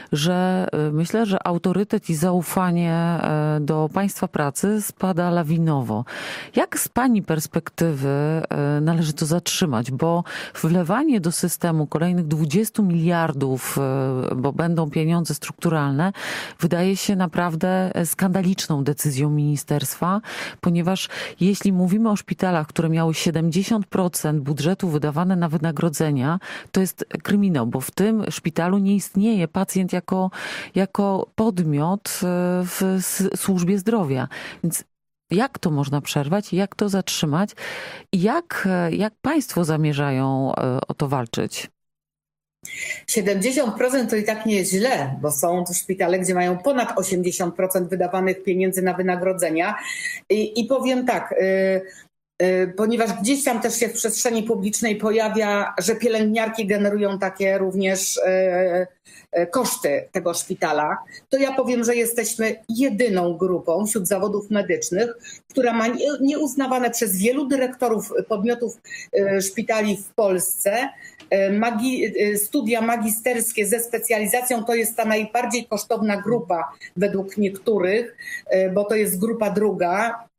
że y, myślę, że autorytet i zaufanie y, do państwa pracy spada lawinowo. Jak z pani perspektywy y, należy to zatrzymać? Bo wlewanie do systemu kolejnych dwudziestu miliardów, y, bo będą pieniądze strukturalne, wydaje się naprawdę skandaliczną decyzją ministerstwa, ponieważ jeśli mówimy o szpitalach, które miały siedemdziesiąt procent budżetu wydawane na wynagrodzenia, to jest kryminał, bo w tym szpitalu nie istnieje pacjent jako, jako podmiot w służbie zdrowia. Więc jak to można przerwać? Jak to zatrzymać? I jak, jak państwo zamierzają o to walczyć? siedemdziesiąt procent to i tak nie jest źle, bo są to szpitale, gdzie mają ponad osiemdziesiąt procent wydawanych pieniędzy na wynagrodzenia. I, i powiem tak, y, y, ponieważ gdzieś tam też się w przestrzeni publicznej pojawia, że pielęgniarki generują takie również y, y, koszty tego szpitala, to ja powiem, że jesteśmy jedyną grupą wśród zawodów medycznych, która ma nieuznawane przez wielu dyrektorów podmiotów y, szpitali w Polsce Magi, studia magisterskie ze specjalizacją. To jest ta najbardziej kosztowna grupa według niektórych, bo to jest grupa druga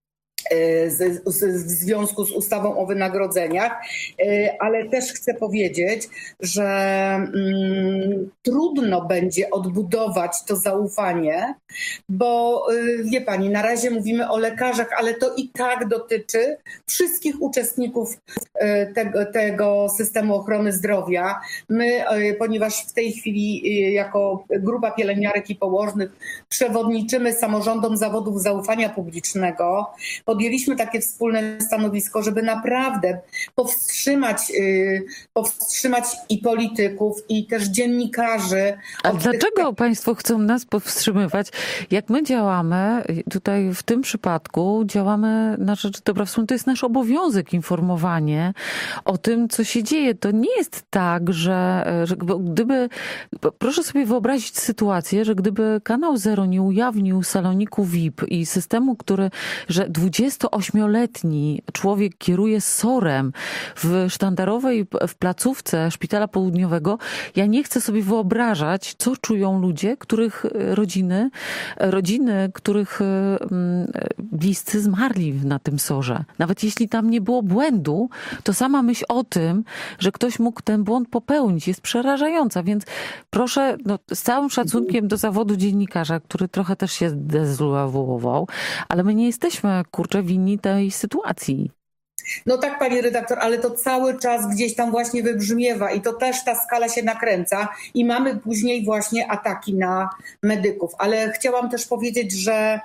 w związku z ustawą o wynagrodzeniach, ale też chcę powiedzieć, że mm, trudno będzie odbudować to zaufanie, bo wie pani, na razie mówimy o lekarzach, ale to i tak dotyczy wszystkich uczestników tego, tego systemu ochrony zdrowia. My, ponieważ w tej chwili jako grupa pielęgniarek i położnych przewodniczymy samorządom zawodów zaufania publicznego, podjęliśmy takie wspólne stanowisko, żeby naprawdę powstrzymać, yy, powstrzymać i polityków, i też dziennikarzy. A dlaczego tych... państwo chcą nas powstrzymywać? Jak my działamy, tutaj w tym przypadku działamy na rzecz dobra wspólna, to jest nasz obowiązek informowanie o tym, co się dzieje. To nie jest tak, że, że gdyby, proszę sobie wyobrazić sytuację, że gdyby Kanał Zero nie ujawnił saloniku V I P i systemu, który, że dwudziestoośmioletni człowiek kieruje sorem w sztandarowej w placówce Szpitala Południowego, ja nie chcę sobie wyobrażać, co czują ludzie, których rodziny, rodziny, których bliscy zmarli na tym sorze. Nawet jeśli tam nie było błędu, to sama myśl o tym, że ktoś mógł ten błąd popełnić, jest przerażająca. Więc proszę, no, z całym szacunkiem do zawodu dziennikarza, który trochę też się zdezawuował, ale my nie jesteśmy, kurczę, winni tej sytuacji. No tak, pani redaktor, ale to cały czas gdzieś tam właśnie wybrzmiewa i to też ta skala się nakręca i mamy później właśnie ataki na medyków. Ale chciałam też powiedzieć, że,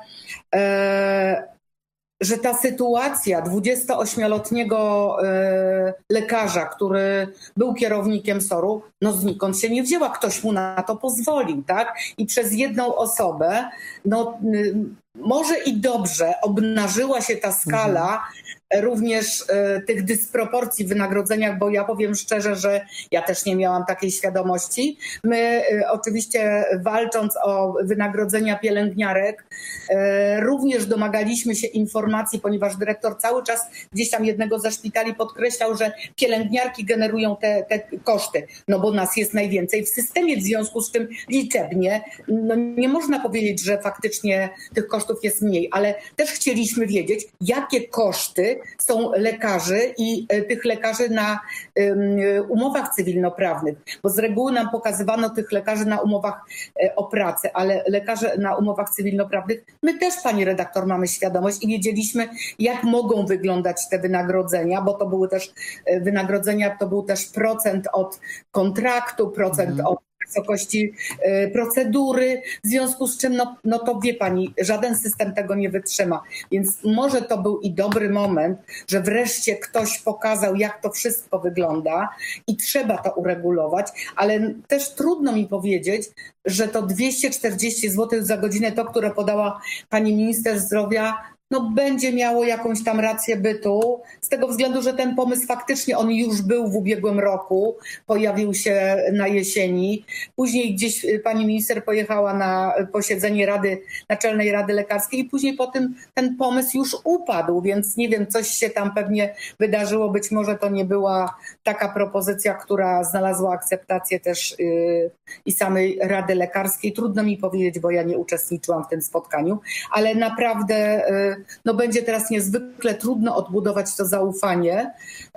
e, że ta sytuacja dwudziestoośmioletniego e, lekarza, który był kierownikiem soru, no znikąd się nie wzięła. Ktoś mu na to pozwolił, tak? I przez jedną osobę, no y, może i dobrze obnażyła się ta skala, mhm. również y, tych dysproporcji w wynagrodzeniach, bo ja powiem szczerze, że ja też nie miałam takiej świadomości. My y, oczywiście walcząc o wynagrodzenia pielęgniarek, y, również domagaliśmy się informacji, ponieważ dyrektor cały czas gdzieś tam jednego ze szpitali podkreślał, że pielęgniarki generują te, te koszty, no bo nas jest najwięcej w systemie, w związku z czym liczebnie, no nie można powiedzieć, że faktycznie tych kosztów jest mniej, ale też chcieliśmy wiedzieć, jakie koszty są lekarzy i tych lekarzy na um, umowach cywilnoprawnych, bo z reguły nam pokazywano tych lekarzy na umowach e, o pracę, ale lekarze na umowach cywilnoprawnych, my też, pani redaktor, mamy świadomość i wiedzieliśmy, jak mogą wyglądać te wynagrodzenia, bo to były też e, wynagrodzenia, to był też procent od kontraktu, procent mm. od wysokości y, procedury, w związku z czym, no, no to wie pani, żaden system tego nie wytrzyma. Więc może to był i dobry moment, że wreszcie ktoś pokazał, jak to wszystko wygląda i trzeba to uregulować, ale też trudno mi powiedzieć, że to dwieście czterdzieści złotych za godzinę, to, które podała pani minister zdrowia, no będzie miało jakąś tam rację bytu, z tego względu, że ten pomysł faktycznie on już był w ubiegłym roku, pojawił się na jesieni. Później gdzieś pani minister pojechała na posiedzenie Rady, Naczelnej Rady Lekarskiej i później po tym ten pomysł już upadł, więc nie wiem, coś się tam pewnie wydarzyło. Być może to nie była taka propozycja, która znalazła akceptację też yy, i samej Rady Lekarskiej. Trudno mi powiedzieć, bo ja nie uczestniczyłam w tym spotkaniu, ale naprawdę yy, no będzie teraz niezwykle trudno odbudować to zaufanie,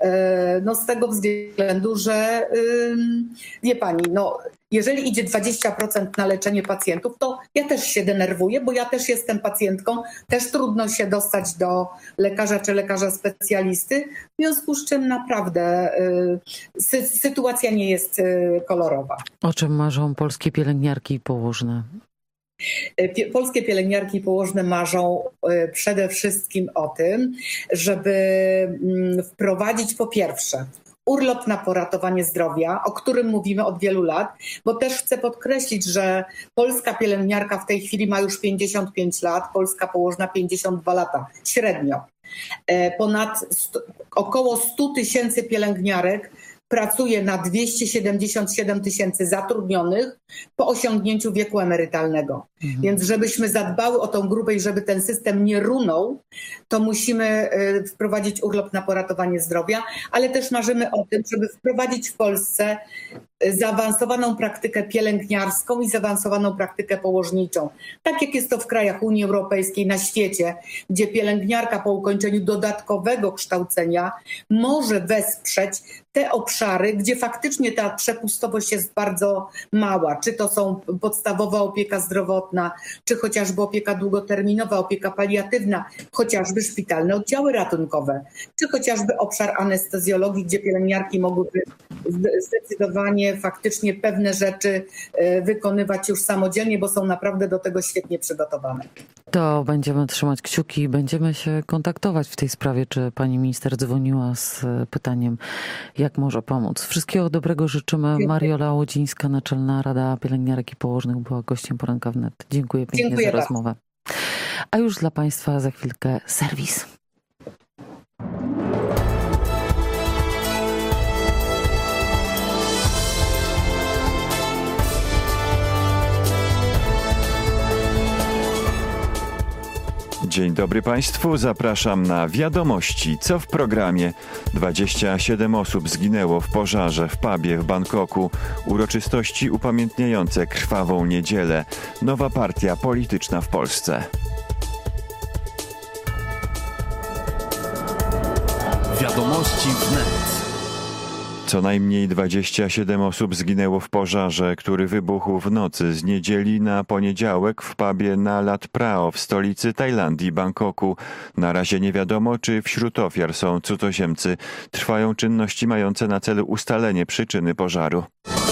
no z tego względu, że wie pani, no jeżeli idzie dwadzieścia procent na leczenie pacjentów, to ja też się denerwuję, bo ja też jestem pacjentką, też trudno się dostać do lekarza czy lekarza specjalisty, w związku z czym naprawdę sy- sytuacja nie jest kolorowa. O czym marzą polskie pielęgniarki i położne? Polskie pielęgniarki i położne marzą przede wszystkim o tym, żeby wprowadzić po pierwsze urlop na poratowanie zdrowia, o którym mówimy od wielu lat, bo też chcę podkreślić, że polska pielęgniarka w tej chwili ma już pięćdziesiąt pięć lat, polska położna pięćdziesiąt dwa lata średnio. Ponad sto, około sto tysięcy pielęgniarek pracuje na dwieście siedemdziesiąt siedem tysięcy zatrudnionych po osiągnięciu wieku emerytalnego. Mhm. Więc żebyśmy zadbały o tą grupę i żeby ten system nie runął, to musimy wprowadzić urlop na poratowanie zdrowia, ale też marzymy o tym, żeby wprowadzić w Polsce zaawansowaną praktykę pielęgniarską i zaawansowaną praktykę położniczą. Tak jak jest to w krajach Unii Europejskiej, na świecie, gdzie pielęgniarka po ukończeniu dodatkowego kształcenia może wesprzeć te obszary, gdzie faktycznie ta przepustowość jest bardzo mała. Czy to są podstawowa opieka zdrowotna, czy chociażby opieka długoterminowa, opieka paliatywna, chociażby szpitalne oddziały ratunkowe, czy chociażby obszar anestezjologii, gdzie pielęgniarki mogłyby zdecydowanie faktycznie pewne rzeczy wykonywać już samodzielnie, bo są naprawdę do tego świetnie przygotowane. To będziemy trzymać kciuki i będziemy się kontaktować w tej sprawie, czy pani minister dzwoniła z pytaniem, jak może pomóc. Wszystkiego dobrego życzymy. Dziękuję. Mariola Łodzińska, Naczelna Rada Pielęgniarek i Położnych, była gościem Poranka Wnet. Dziękuję pięknie Dziękuję za bardzo. rozmowę. A już dla państwa za chwilkę serwis. Dzień dobry Państwu, zapraszam na wiadomości. Co w programie? dwadzieścia siedem osób zginęło w pożarze w pubie w Bangkoku. Uroczystości upamiętniające krwawą niedzielę. Nowa partia polityczna w Polsce. Wiadomości wnet. Co najmniej dwadzieścia siedem osób zginęło w pożarze, który wybuchł w nocy z niedzieli na poniedziałek w pubie na Lat Prao w stolicy Tajlandii, Bangkoku. Na razie nie wiadomo, czy wśród ofiar są cudzoziemcy. Trwają czynności mające na celu ustalenie przyczyny pożaru.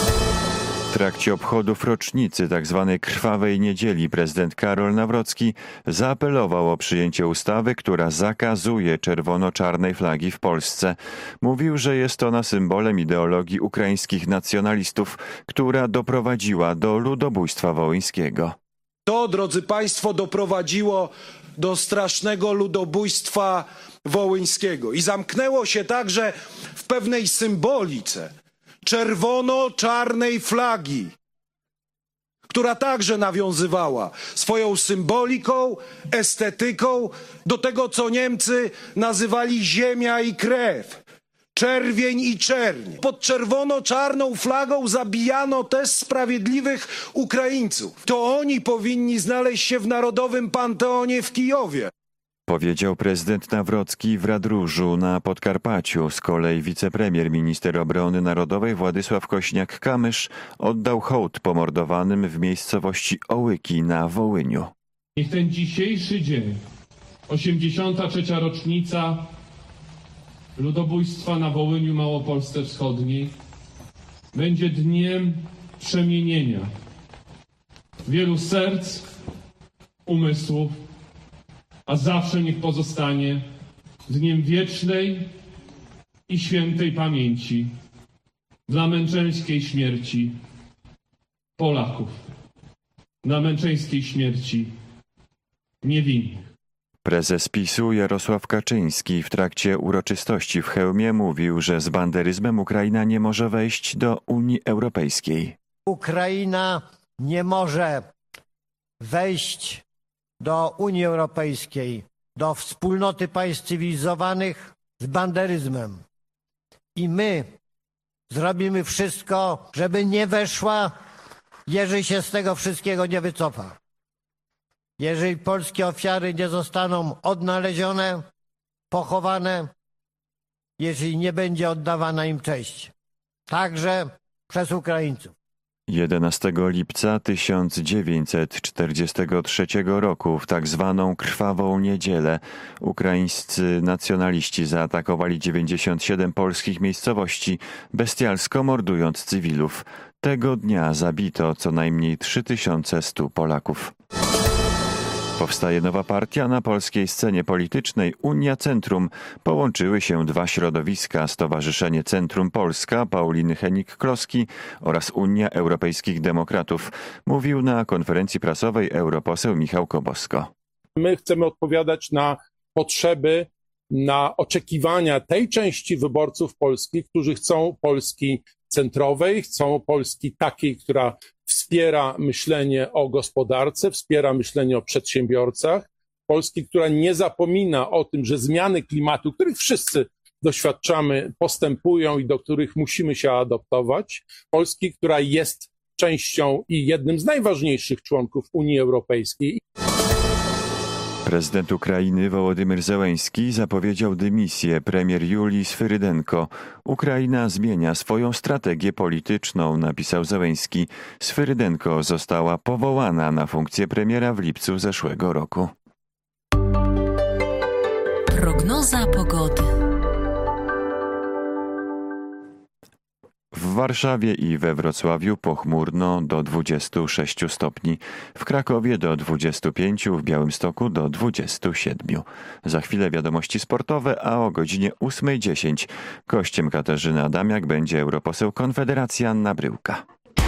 W trakcie obchodów rocznicy tzw. Krwawej Niedzieli prezydent Karol Nawrocki zaapelował o przyjęcie ustawy, która zakazuje czerwono-czarnej flagi w Polsce. Mówił, że jest ona symbolem ideologii ukraińskich nacjonalistów, która doprowadziła do ludobójstwa wołyńskiego. To, drodzy Państwo, doprowadziło do strasznego ludobójstwa wołyńskiego i zamknęło się także w pewnej symbolice czerwono-czarnej flagi, która także nawiązywała swoją symboliką, estetyką do tego, co Niemcy nazywali ziemia i krew, czerwień i czerń. Pod czerwono-czarną flagą zabijano też sprawiedliwych Ukraińców. To oni powinni znaleźć się w Narodowym Panteonie w Kijowie. Powiedział prezydent Nawrocki w Radróżu na Podkarpaciu. Z kolei wicepremier, minister obrony narodowej Władysław Kośniak-Kamysz oddał hołd pomordowanym w miejscowości Ołyki na Wołyniu. Niech ten dzisiejszy dzień, osiemdziesiąta trzecia rocznica ludobójstwa na Wołyniu Małopolsce Wschodniej, będzie dniem przemienienia wielu serc, umysłów, a zawsze niech pozostanie dniem wiecznej i świętej pamięci dla męczeńskiej śmierci Polaków, dla męczeńskiej śmierci niewinnych. Prezes PiSu Jarosław Kaczyński w trakcie uroczystości w Chełmie mówił, że z banderyzmem Ukraina nie może wejść do Unii Europejskiej. Ukraina nie może wejść do Unii Europejskiej, do wspólnoty państw cywilizowanych z banderyzmem. I my zrobimy wszystko, żeby nie weszła, jeżeli się z tego wszystkiego nie wycofa. Jeżeli polskie ofiary nie zostaną odnalezione, pochowane, jeżeli nie będzie oddawana im cześć, także przez Ukraińców. jedenastego lipca tysiąc dziewięćset czterdziestego trzeciego roku w tak zwaną Krwawą Niedzielę ukraińscy nacjonaliści zaatakowali dziewięćdziesiąt siedem polskich miejscowości, bestialsko mordując cywilów. Tego dnia zabito co najmniej trzy tysiące stu Polaków. Powstaje nowa partia na polskiej scenie politycznej Unia Centrum. Połączyły się dwa środowiska, Stowarzyszenie Centrum Polska Pauliny Henik-Kloski oraz Unia Europejskich Demokratów, mówił na konferencji prasowej europoseł Michał Kobosko. My chcemy odpowiadać na potrzeby, na oczekiwania tej części wyborców Polski, którzy chcą Polski centrowej, chcą Polski takiej, która wspiera myślenie o gospodarce, wspiera myślenie o przedsiębiorcach. Polski, która nie zapomina o tym, że zmiany klimatu, których wszyscy doświadczamy, postępują i do których musimy się adaptować. Polski, która jest częścią i jednym z najważniejszych członków Unii Europejskiej. Prezydent Ukrainy Wołodymyr Zełenski zapowiedział dymisję premier Julii Swyrydenko. Ukraina zmienia swoją strategię polityczną, napisał Zełenski. Swyrydenko została powołana na funkcję premiera w lipcu zeszłego roku. Prognoza pogody. W Warszawie i we Wrocławiu pochmurno do dwudziestu sześciu stopni, w Krakowie do dwudziestu pięciu, w Białymstoku do dwudziestu siedmiu. Za chwilę wiadomości sportowe, a o godzinie ósmej dziesięć gościem Katarzyny Adamiak będzie europoseł Konfederacji Anna Bryłka.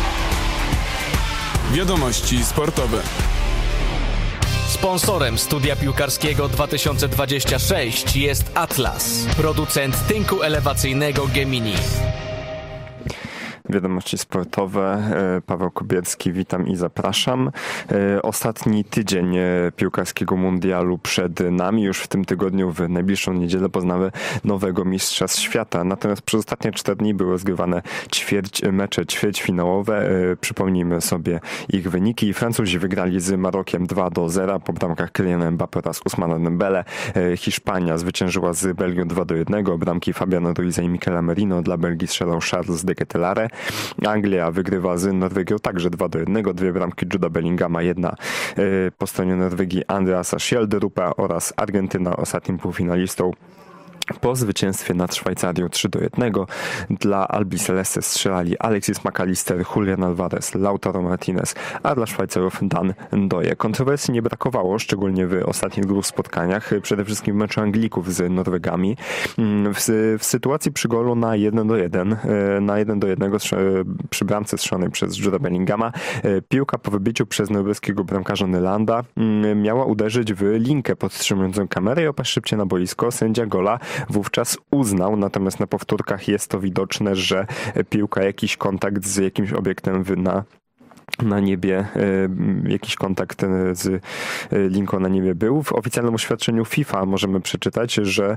Wiadomości sportowe. Sponsorem studia piłkarskiego dwa tysiące dwudziestego szóstego jest Atlas, producent tynku elewacyjnego Gemini. Wiadomości sportowe. Paweł Kobiecki, witam i zapraszam. Ostatni tydzień piłkarskiego mundialu przed nami. Już w tym tygodniu, w najbliższą niedzielę poznamy nowego mistrza świata. Natomiast przez ostatnie cztery dni były rozgrywane ćwierć, mecze ćwierćfinałowe. Przypomnijmy sobie ich wyniki. Francuzi wygrali z Marokiem dwa do zera po bramkach Kyliana Mbappé oraz Ousmana Dembele. Hiszpania zwyciężyła z Belgią dwa do jednego. Bramki Fabiana Ruiza i Michela Merino. Dla Belgii strzelał Charles de Ketelaere. Anglia wygrywa z Norwegią także dwa do jednego. Dwie bramki Juda Bellingama, jedna po stronie Norwegii Andreasa Schjelderupa oraz Argentyna ostatnim półfinalistą. Po zwycięstwie nad Szwajcarią trzy do jednego dla Albi Celeste strzelali Alexis McAllister, Julian Alvarez, Lautaro Martinez, a dla Szwajcarów Dan Ndoye. Kontrowersji nie brakowało, szczególnie w ostatnich dwóch spotkaniach, przede wszystkim w meczu Anglików z Norwegami. W, w sytuacji przy golu na jeden do jednego, na jeden do jednego przy bramce strzelonej przez Juda Bellingama, piłka po wybiciu przez norweskiego bramkarza Nylanda miała uderzyć w linkę podtrzymującą kamerę i opaść szybciej na boisko. Sędzia gola wówczas uznał, natomiast na powtórkach jest to widoczne, że piłka jakiś kontakt z jakimś obiektem na na niebie, jakiś kontakt z linką na niebie był. W oficjalnym oświadczeniu FIFA możemy przeczytać, że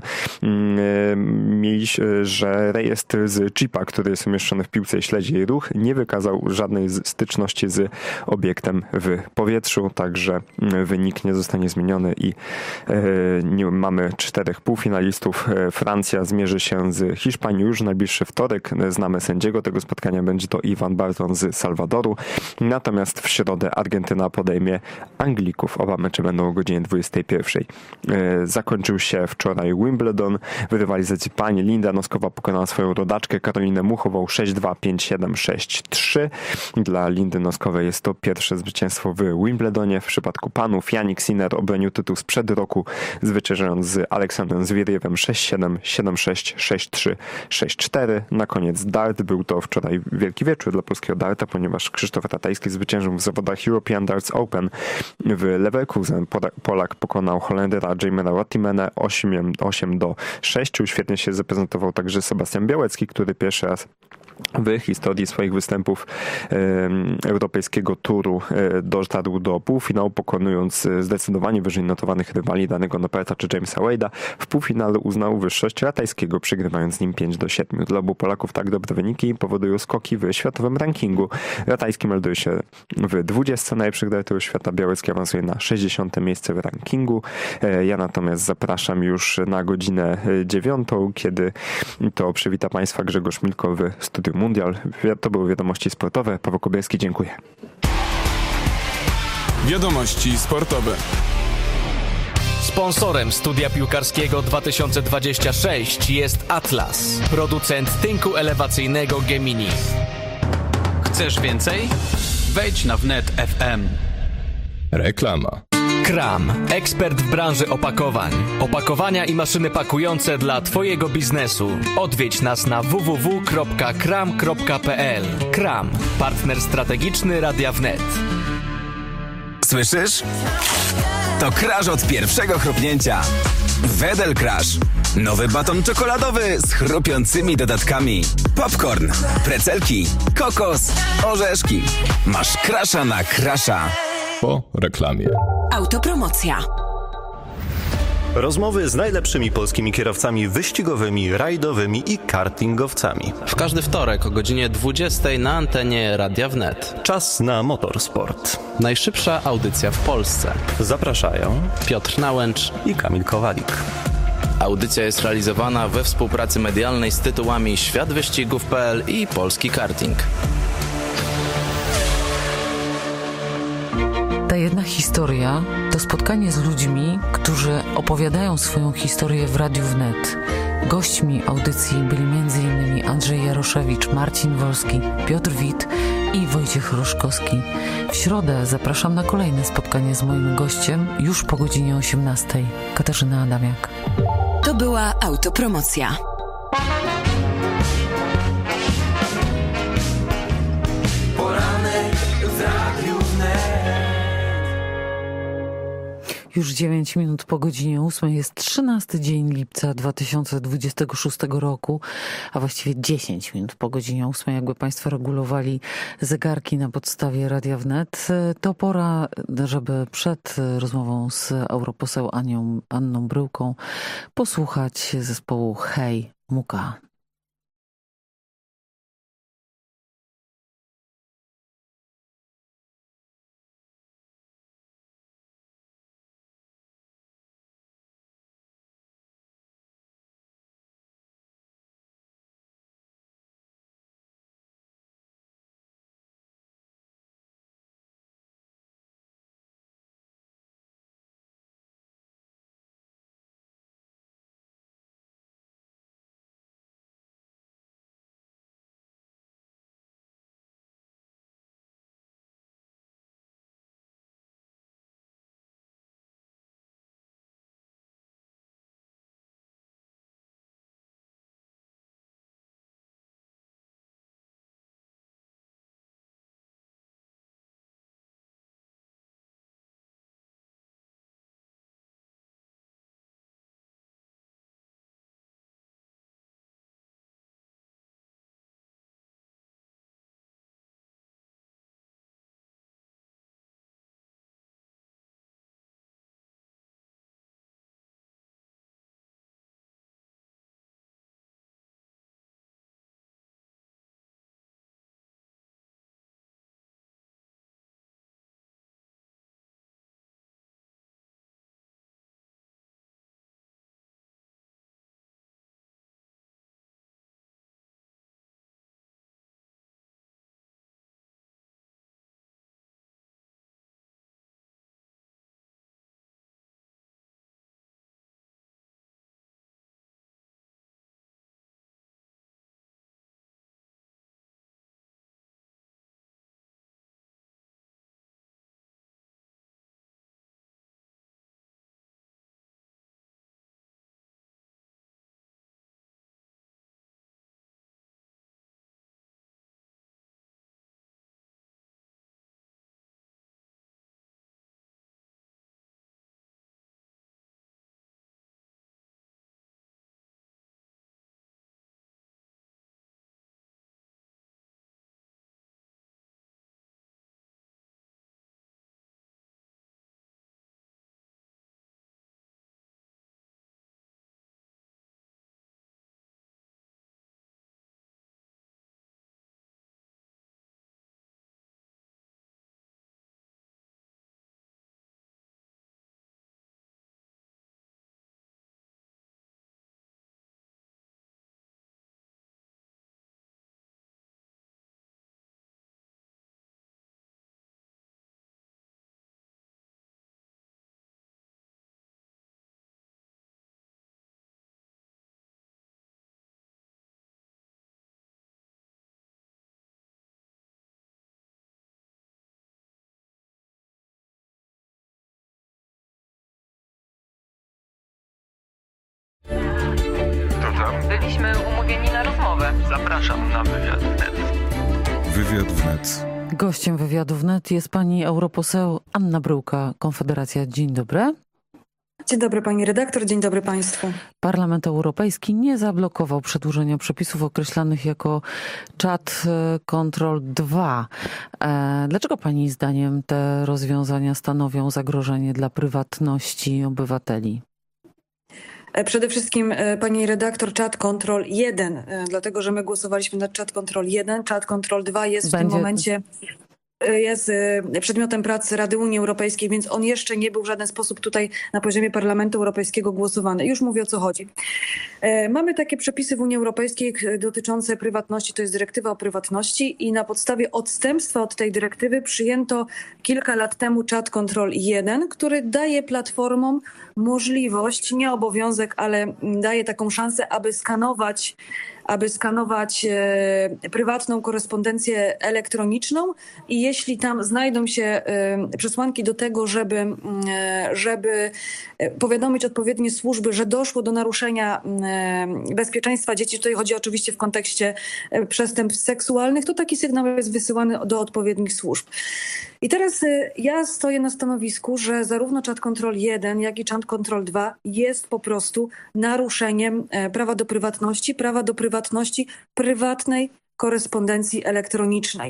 że rejestr z chipa, który jest umieszczony w piłce i śledzi jej ruch, nie wykazał żadnej styczności z obiektem w powietrzu, także wynik nie zostanie zmieniony i nie, mamy czterech półfinalistów. Francja zmierzy się z Hiszpanią już najbliższy wtorek. Znamy sędziego tego spotkania, będzie to Ivan Barton z Salwadoru. Natomiast w środę Argentyna podejmie Anglików. Oba mecze będą o godzinie dwudziestej pierwszej. Zakończył się wczoraj Wimbledon. W rywalizacji pań Linda Noskowa pokonała swoją rodaczkę Karolinę Muchową sześć dwa, pięć siedem, sześć trzy. Dla Lindy Noskowej jest to pierwsze zwycięstwo w Wimbledonie. W przypadku panów Jannik Sinner obronił tytuł sprzed roku, zwyciężając z Aleksandrem Zwieriewem sześć siedem, siedem sześć, sześć trzy, sześć cztery. Na koniec dart. Był to wczoraj wielki wieczór dla polskiego darta, ponieważ Krzysztof Ratajski zwyciężył w zawodach European Darts Open w Leverkusen. Polak pokonał Holendera Jamera Rottimena osiem do sześciu. Świetnie się zaprezentował także Sebastian Białecki, który pierwszy raz w historii swoich występów e, europejskiego turu e, dotarł do półfinału, pokonując zdecydowanie wyżej notowanych rywali danego Noperta czy Jamesa Wade'a. W półfinale uznał wyższość Ratajskiego, przegrywając z nim pięć do siedmiu. Dla obu Polaków tak dobre wyniki powodują skoki w światowym rankingu. Ratajski melduje się w dwudziestce najlepszych darterów świata, Białecki awansuje na sześćdziesiąte miejsce w rankingu. E, ja natomiast zapraszam już na godzinę dziewiątą, kiedy to przywita Państwa Grzegorz Milko w studiu Mundial. To były wiadomości sportowe. Paweł Kobielski, dziękuję. Wiadomości sportowe. Sponsorem Studia Piłkarskiego dwa tysiące dwudziestego szóstego jest Atlas, producent tynku elewacyjnego Gemini. Chcesz więcej? Wejdź na wnet kropka f m. Reklama. Kram, ekspert w branży opakowań. Opakowania i maszyny pakujące dla Twojego biznesu. Odwiedź nas na w w w kropka kram kropka p l. Kram, partner strategiczny Radia Wnet. Słyszysz? To crash od pierwszego chrupnięcia. Wedel Crash. Nowy baton czekoladowy z chrupiącymi dodatkami. Popcorn, precelki, kokos, orzeszki. Masz crasha na crasha. Po reklamie. Autopromocja. Rozmowy z najlepszymi polskimi kierowcami wyścigowymi, rajdowymi i kartingowcami. W każdy wtorek o godzinie dwudziestej na antenie Radia Wnet. Czas na motorsport. Najszybsza audycja w Polsce. Zapraszają Piotr Nałęcz i Kamil Kowalik. Audycja jest realizowana we współpracy medialnej z tytułami Świat Wyścigów kropka p l i Polski Karting. Ta jedna historia to spotkanie z ludźmi, którzy opowiadają swoją historię w Radiu Wnet. Gośćmi audycji byli między innymi Andrzej Jaroszewicz, Marcin Wolski, Piotr Wit i Wojciech Roszkowski. W środę zapraszam na kolejne spotkanie z moim gościem już po godzinie osiemnastej. Katarzyna Adamiak. To była autopromocja. Już dziewięć minut po godzinie ósmej jest trzynasty dzień lipca dwa tysiące dwudziestego szóstego roku, a właściwie dziesięć minut po godzinie ósmej, jakby Państwo regulowali zegarki na podstawie Radia Wnet. To pora, żeby przed rozmową z europoseł Anią, Anną Bryłką posłuchać zespołu Hej Muka. Byliśmy umówieni na rozmowę. Zapraszam na wywiad wnet. Wywiad wnet. Gościem wywiadu wnet jest pani europoseł Anna Bryłka, Konfederacja. Dzień dobry. Dzień dobry pani redaktor, dzień dobry państwu. Parlament Europejski nie zablokował przedłużenia przepisów określanych jako Chat Control dwa. Dlaczego pani zdaniem te rozwiązania stanowią zagrożenie dla prywatności obywateli? Przede wszystkim pani redaktor Chat Control jeden, dlatego że my głosowaliśmy nad Chat Control jeden. Chat Control dwa jest Będzie... w tym momencie jest przedmiotem pracy Rady Unii Europejskiej, więc on jeszcze nie był w żaden sposób tutaj na poziomie Parlamentu Europejskiego głosowany. Już mówię, o co chodzi. Mamy takie przepisy w Unii Europejskiej dotyczące prywatności, to jest dyrektywa o prywatności i na podstawie odstępstwa od tej dyrektywy przyjęto kilka lat temu Chat Control jeden, który daje platformom możliwość, nie obowiązek, ale daje taką szansę, aby skanować aby skanować e, prywatną korespondencję elektroniczną i jeśli tam znajdą się przesłanki do tego, żeby, żeby powiadomić odpowiednie służby, że doszło do naruszenia bezpieczeństwa dzieci, tutaj chodzi oczywiście w kontekście przestępstw seksualnych, to taki sygnał jest wysyłany do odpowiednich służb. I teraz ja stoję na stanowisku, że zarówno Czat Kontrol jeden, jak i Czat Kontrol dwa jest po prostu naruszeniem prawa do prywatności, prawa do prywatności prywatnej korespondencji elektronicznej.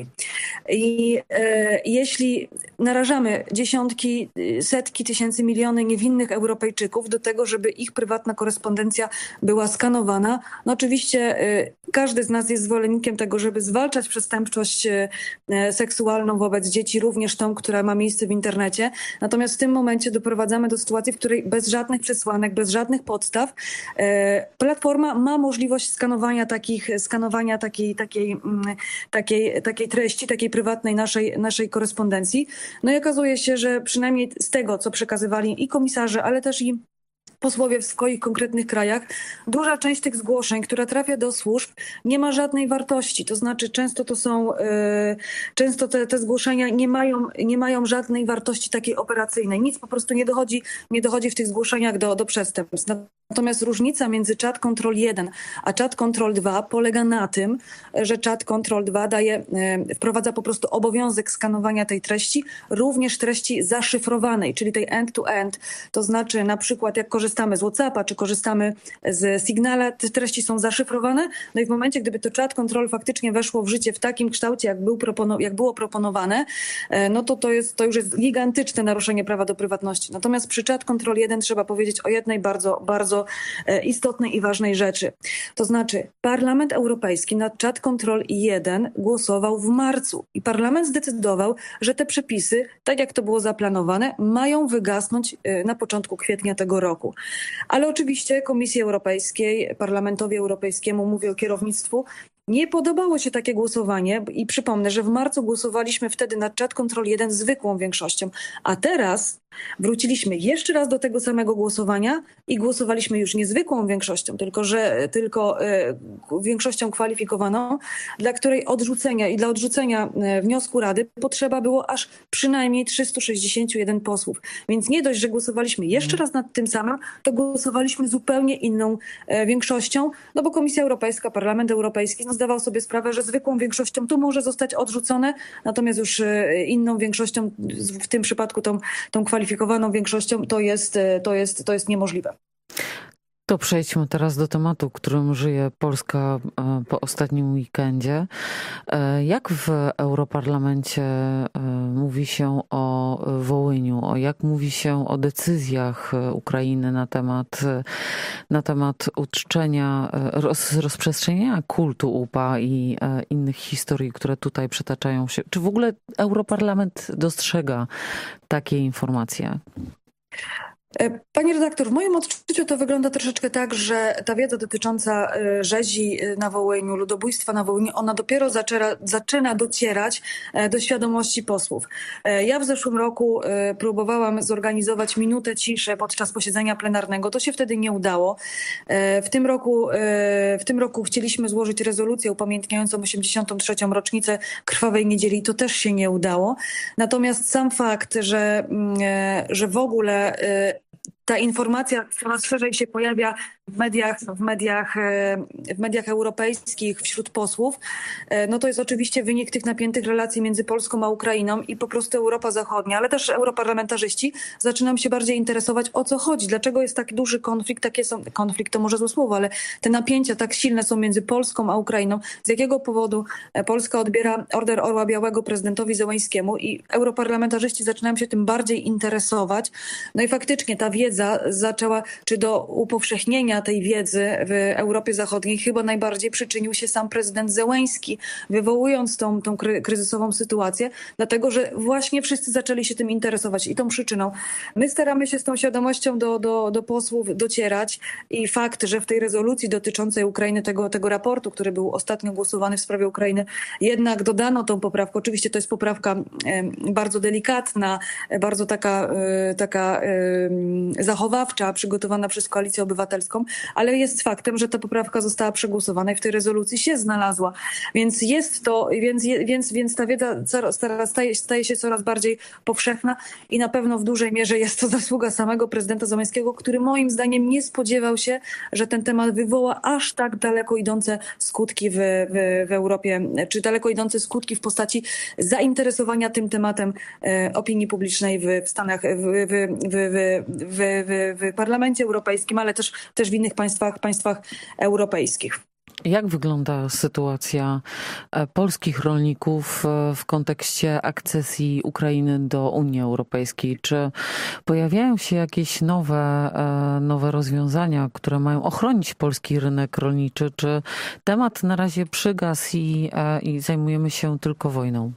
I e, jeśli narażamy dziesiątki, setki tysięcy, miliony niewinnych Europejczyków do tego, żeby ich prywatna korespondencja była skanowana, no oczywiście e, każdy z nas jest zwolennikiem tego, żeby zwalczać przestępczość e, seksualną wobec dzieci, również tą, która ma miejsce w internecie. Natomiast w tym momencie doprowadzamy do sytuacji, w której bez żadnych przesłanek, bez żadnych podstaw e, platforma ma możliwość skanowania takich, skanowania takiej, takiej Takiej, takiej treści, takiej prywatnej naszej, naszej korespondencji. No i okazuje się, że przynajmniej z tego, co przekazywali i komisarze, ale też i posłowie w swoich konkretnych krajach, duża część tych zgłoszeń, która trafia do służb, nie ma żadnej wartości. To znaczy często to są, yy, często te, te zgłoszenia nie mają, nie mają żadnej wartości takiej operacyjnej. Nic po prostu nie dochodzi, nie dochodzi w tych zgłoszeniach do, do przestępstw. Natomiast różnica między Czat Kontrol jeden a Czat Kontrol dwa polega na tym, że Czat Kontrol dwa daje, yy, wprowadza po prostu obowiązek skanowania tej treści, również treści zaszyfrowanej, czyli tej end-to-end. To znaczy na przykład jak korzystamy z WhatsAppa, czy korzystamy z Signala, te treści są zaszyfrowane. No i w momencie, gdyby to Czat Kontrol faktycznie weszło w życie w takim kształcie, jak, był propono- jak było proponowane, no to to, jest, to już jest gigantyczne naruszenie prawa do prywatności. Natomiast przy Czat Kontrol jeden trzeba powiedzieć o jednej bardzo, bardzo istotnej i ważnej rzeczy. To znaczy Parlament Europejski nad Czat Kontrol jeden głosował w marcu i Parlament zdecydował, że te przepisy, tak jak to było zaplanowane, mają wygasnąć na początku kwietnia tego roku. Ale oczywiście Komisji Europejskiej, Parlamentowi Europejskiemu, mówię o kierownictwu, nie podobało się takie głosowanie i przypomnę, że w marcu głosowaliśmy wtedy nad Czat Kontrol jeden zwykłą większością, a teraz wróciliśmy jeszcze raz do tego samego głosowania i głosowaliśmy już nie zwykłą większością, tylko, że, tylko e, większością kwalifikowaną, dla której odrzucenia i dla odrzucenia wniosku Rady potrzeba było aż przynajmniej trzysta sześćdziesiąt jeden posłów. Więc nie dość, że głosowaliśmy jeszcze raz nad tym samym, to głosowaliśmy zupełnie inną e, większością, no bo Komisja Europejska, Parlament Europejski no, zdawał sobie sprawę, że zwykłą większością to może zostać odrzucone, natomiast już e, inną większością, w tym przypadku tą, tą kwalifikowaną większością, to jest, to jest, to jest niemożliwe. To przejdźmy teraz do tematu, którym żyje Polska po ostatnim weekendzie. Jak w Europarlamencie mówi się o Wołyniu, o jak mówi się o decyzjach Ukrainy na temat, na temat uczczenia, roz, rozprzestrzeniania kultu U P A i innych historii, które tutaj przytaczają się? Czy w ogóle Europarlament dostrzega takie informacje? Pani redaktor, w moim odczuciu to wygląda troszeczkę tak, że ta wiedza dotycząca rzezi na Wołyniu, ludobójstwa na Wołyniu, ona dopiero zaczyna, zaczyna docierać do świadomości posłów. Ja w zeszłym roku próbowałam zorganizować minutę ciszy podczas posiedzenia plenarnego. To się wtedy nie udało. W tym roku, w tym roku chcieliśmy złożyć rezolucję upamiętniającą osiemdziesiątą trzecią rocznicę Krwawej Niedzieli. To też się nie udało. Natomiast sam fakt, że, że w ogóle ta informacja coraz szerzej się pojawia w mediach, w mediach, w mediach europejskich, wśród posłów, no to jest oczywiście wynik tych napiętych relacji między Polską a Ukrainą i po prostu Europa Zachodnia, ale też europarlamentarzyści zaczynam się bardziej interesować, o co chodzi, dlaczego jest tak duży konflikt, takie są, konflikt to może złe słowo, ale te napięcia tak silne są między Polską a Ukrainą, z jakiego powodu Polska odbiera Order Orła Białego prezydentowi Zełenskiemu i europarlamentarzyści zaczynają się tym bardziej interesować. No i faktycznie ta wiedza zaczęła, czy do upowszechnienia tej wiedzy w Europie Zachodniej chyba najbardziej przyczynił się sam prezydent Zełenski, wywołując tą, tą kryzysową sytuację, dlatego że właśnie wszyscy zaczęli się tym interesować i tą przyczyną. My staramy się z tą świadomością do, do, do posłów docierać i fakt, że w tej rezolucji dotyczącej Ukrainy, tego, tego raportu, który był ostatnio głosowany w sprawie Ukrainy, jednak dodano tą poprawkę. Oczywiście to jest poprawka bardzo delikatna, bardzo taka, taka zachowawcza przygotowana przez Koalicję Obywatelską, ale jest faktem, że ta poprawka została przegłosowana i w tej rezolucji się znalazła. Więc jest to, więc, więc, więc ta wiedza coraz, staje, staje się coraz bardziej powszechna i na pewno w dużej mierze jest to zasługa samego prezydenta Załęskiego, który moim zdaniem nie spodziewał się, że ten temat wywoła aż tak daleko idące skutki w, w, w Europie, czy daleko idące skutki w postaci zainteresowania tym tematem e, opinii publicznej w, w Stanach, w, w, w, w, w, w, w Parlamencie Europejskim, ale też, też w innych państwach, państwach europejskich. Jak wygląda sytuacja polskich rolników w kontekście akcesji Ukrainy do Unii Europejskiej? Czy pojawiają się jakieś nowe, nowe rozwiązania, które mają ochronić polski rynek rolniczy? Czy temat na razie przygasł i, i zajmujemy się tylko wojną?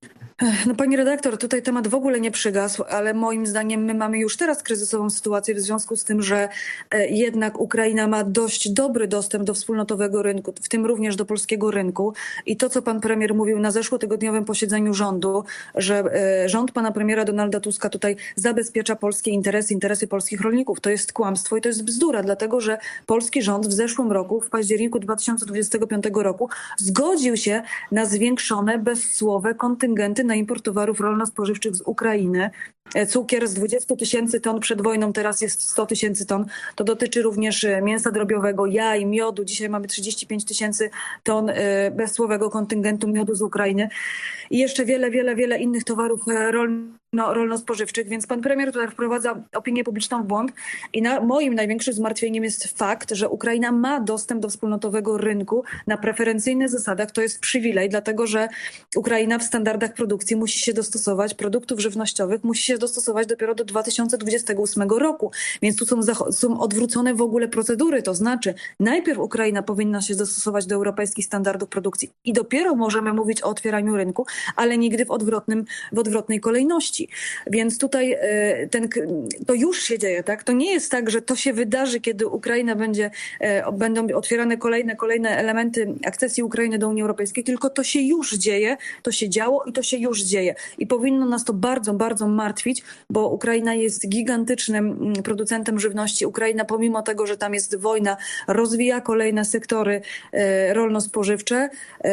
No pani redaktor, tutaj temat w ogóle nie przygasł, ale moim zdaniem my mamy już teraz kryzysową sytuację w związku z tym, że jednak Ukraina ma dość dobry dostęp do wspólnotowego rynku, w tym również do polskiego rynku. I to, co pan premier mówił na zeszłotygodniowym posiedzeniu rządu, że rząd pana premiera Donalda Tuska tutaj zabezpiecza polskie interesy, interesy polskich rolników. To jest kłamstwo i to jest bzdura, dlatego że polski rząd w zeszłym roku, w październiku dwa tysiące dwudziestego piątego roku zgodził się na zwiększone bezcłowe kontyngenty na import towarów rolno-spożywczych z Ukrainy. Cukier z dwudziestu tysięcy ton przed wojną, teraz jest sto tysięcy ton. To dotyczy również mięsa drobiowego, jaj, miodu. Dzisiaj mamy trzydzieści pięć tysięcy ton bezcłowego kontyngentu miodu z Ukrainy. I jeszcze wiele, wiele, wiele innych towarów rolno, rolno-spożywczych. Więc pan premier tutaj wprowadza opinię publiczną w błąd. I na, moim największym zmartwieniem jest fakt, że Ukraina ma dostęp do wspólnotowego rynku na preferencyjnych zasadach. To jest przywilej, dlatego że Ukraina w standardach produkcji musi się dostosować, produktów żywnościowych musi się dostosować dopiero do dwa tysiące dwudziestego ósmego roku. Więc tu są, są odwrócone w ogóle procedury. To znaczy najpierw Ukraina powinna się dostosować do europejskich standardów produkcji i dopiero możemy mówić o otwieraniu rynku, ale nigdy w, odwrotnym, w odwrotnej kolejności. Więc tutaj ten, to już się dzieje, tak? To nie jest tak, że to się wydarzy, kiedy Ukraina będzie, będą otwierane kolejne, kolejne elementy akcesji Ukrainy do Unii Europejskiej, tylko to się już dzieje, to się działo i to się już dzieje. I powinno nas to bardzo, bardzo martwić, bo Ukraina jest gigantycznym producentem żywności. Ukraina, pomimo tego, że tam jest wojna, rozwija kolejne sektory rolno-spożywcze,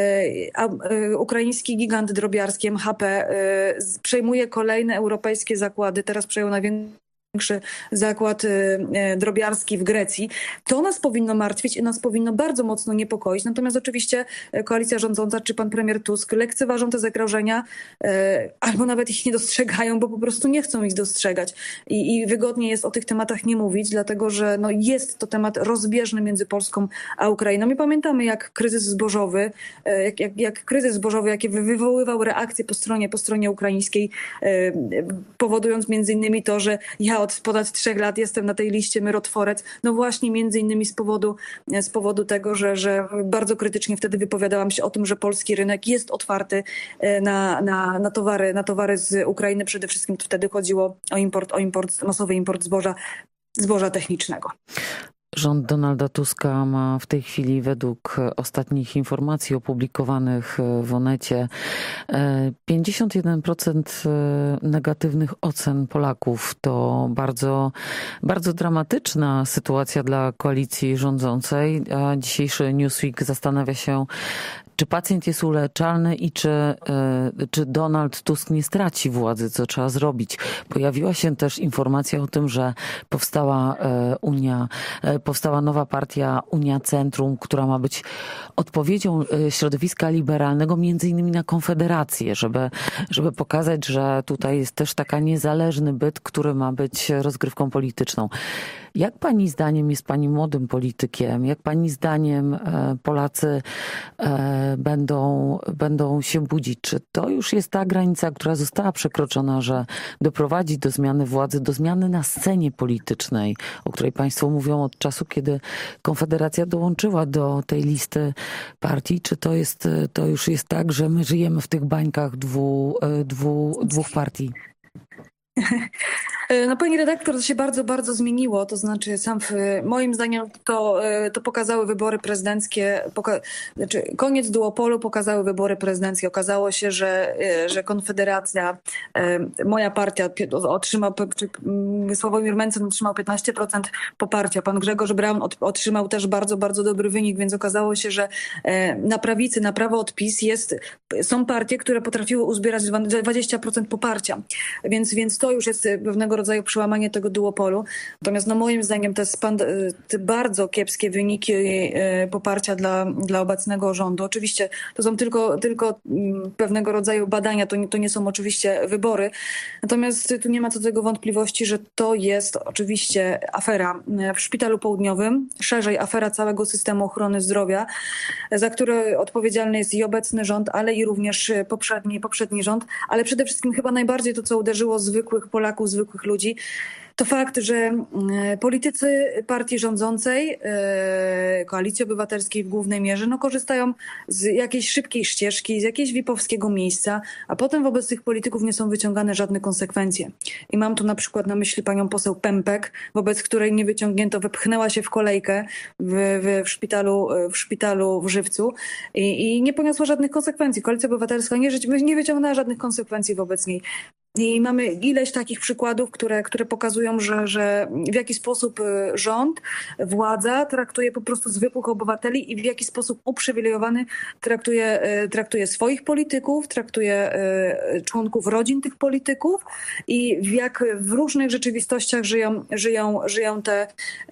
a ukraiński gigant drobiarski M H P przejmuje kolejne europejskie zakłady. Teraz przejął największy zakład drobiarski w Grecji. To nas powinno martwić i nas powinno bardzo mocno niepokoić. Natomiast oczywiście koalicja rządząca czy pan premier Tusk lekceważą te zagrożenia albo nawet ich nie dostrzegają, bo po prostu nie chcą ich dostrzegać. I, i wygodnie jest o tych tematach nie mówić, dlatego że no, jest to temat rozbieżny między Polską a Ukrainą. I pamiętamy, jak kryzys zbożowy, jak, jak, jak kryzys zbożowy, jakie wywoływał reakcje po stronie, po stronie ukraińskiej, powodując między innymi to, że ja od ponad trzech lat jestem na tej liście Myrotworec. No właśnie między innymi z powodu, z powodu tego, że, że bardzo krytycznie wtedy wypowiadałam się o tym, że polski rynek jest otwarty na, na, na, towary, na towary z Ukrainy. Przede wszystkim wtedy chodziło o import, o import, masowy import zboża, zboża technicznego. Rząd Donalda Tuska ma w tej chwili według ostatnich informacji opublikowanych w Onecie pięćdziesiąt jeden procent negatywnych ocen Polaków. To bardzo, bardzo dramatyczna sytuacja dla koalicji rządzącej. A dzisiejszy Newsweek zastanawia się, czy pacjent jest uleczalny i czy, czy Donald Tusk nie straci władzy, co trzeba zrobić. Pojawiła się też informacja o tym, że powstała Unia, powstała nowa partia Unia Centrum, która ma być odpowiedzią środowiska liberalnego między innymi na Konfederację, żeby, żeby pokazać, że tutaj jest też taka niezależny byt, który ma być rozgrywką polityczną. Jak pani zdaniem, jest pani młodym politykiem, jak pani zdaniem Polacy będą, będą się budzić? Czy to już jest ta granica, która została przekroczona, że doprowadzi do zmiany władzy, do zmiany na scenie politycznej, o której państwo mówią od czasu, kiedy Konfederacja dołączyła do tej listy partii? Czy to jest, to już jest tak, że my żyjemy w tych bańkach dwu, dwu, dwóch partii? No pani redaktor, to się bardzo, bardzo zmieniło. To znaczy sam w, moim zdaniem to, to pokazały wybory prezydenckie, poka, znaczy koniec duopolu pokazały wybory prezydenckie. Okazało się, że, że Konfederacja, moja partia otrzymał, czy Sławomir Mencen otrzymał piętnaście procent poparcia. Pan Grzegorz Braun otrzymał też bardzo, bardzo dobry wynik, więc okazało się, że na prawicy, na prawo od PiS jest, są partie, które potrafiły uzbierać dwadzieścia procent poparcia. Więc, więc to już jest pewnego rodzaju przełamanie tego duopolu. Natomiast no moim zdaniem te, span, te bardzo kiepskie wyniki poparcia dla, dla obecnego rządu. Oczywiście to są tylko, tylko pewnego rodzaju badania, to nie, to nie są oczywiście wybory. Natomiast tu nie ma co do tego wątpliwości, że to jest oczywiście afera w Szpitalu Południowym, szerzej afera całego systemu ochrony zdrowia, za które odpowiedzialny jest i obecny rząd, ale i również poprzedni, poprzedni rząd. Ale przede wszystkim chyba najbardziej to, co uderzyło zwykłych Polaków, zwykłych ludzi, to fakt, że politycy partii rządzącej, Koalicji Obywatelskiej w głównej mierze, no korzystają z jakiejś szybkiej ścieżki, z jakiegoś vipowskiego miejsca, a potem wobec tych polityków nie są wyciągane żadne konsekwencje. I mam tu na przykład na myśli panią poseł Pępek, wobec której nie wyciągnięto, wypchnęła się w kolejkę w, w, w, szpitalu, w szpitalu w Żywcu i, i nie poniosła żadnych konsekwencji. Koalicja Obywatelska nie, nie wyciągnęła żadnych konsekwencji wobec niej. I mamy ileś takich przykładów, które, które pokazują, że, że w jaki sposób rząd, władza traktuje po prostu zwykłych obywateli i w jaki sposób uprzywilejowany traktuje, traktuje swoich polityków, traktuje członków rodzin tych polityków i w jak w różnych rzeczywistościach żyją, żyją, żyją, te,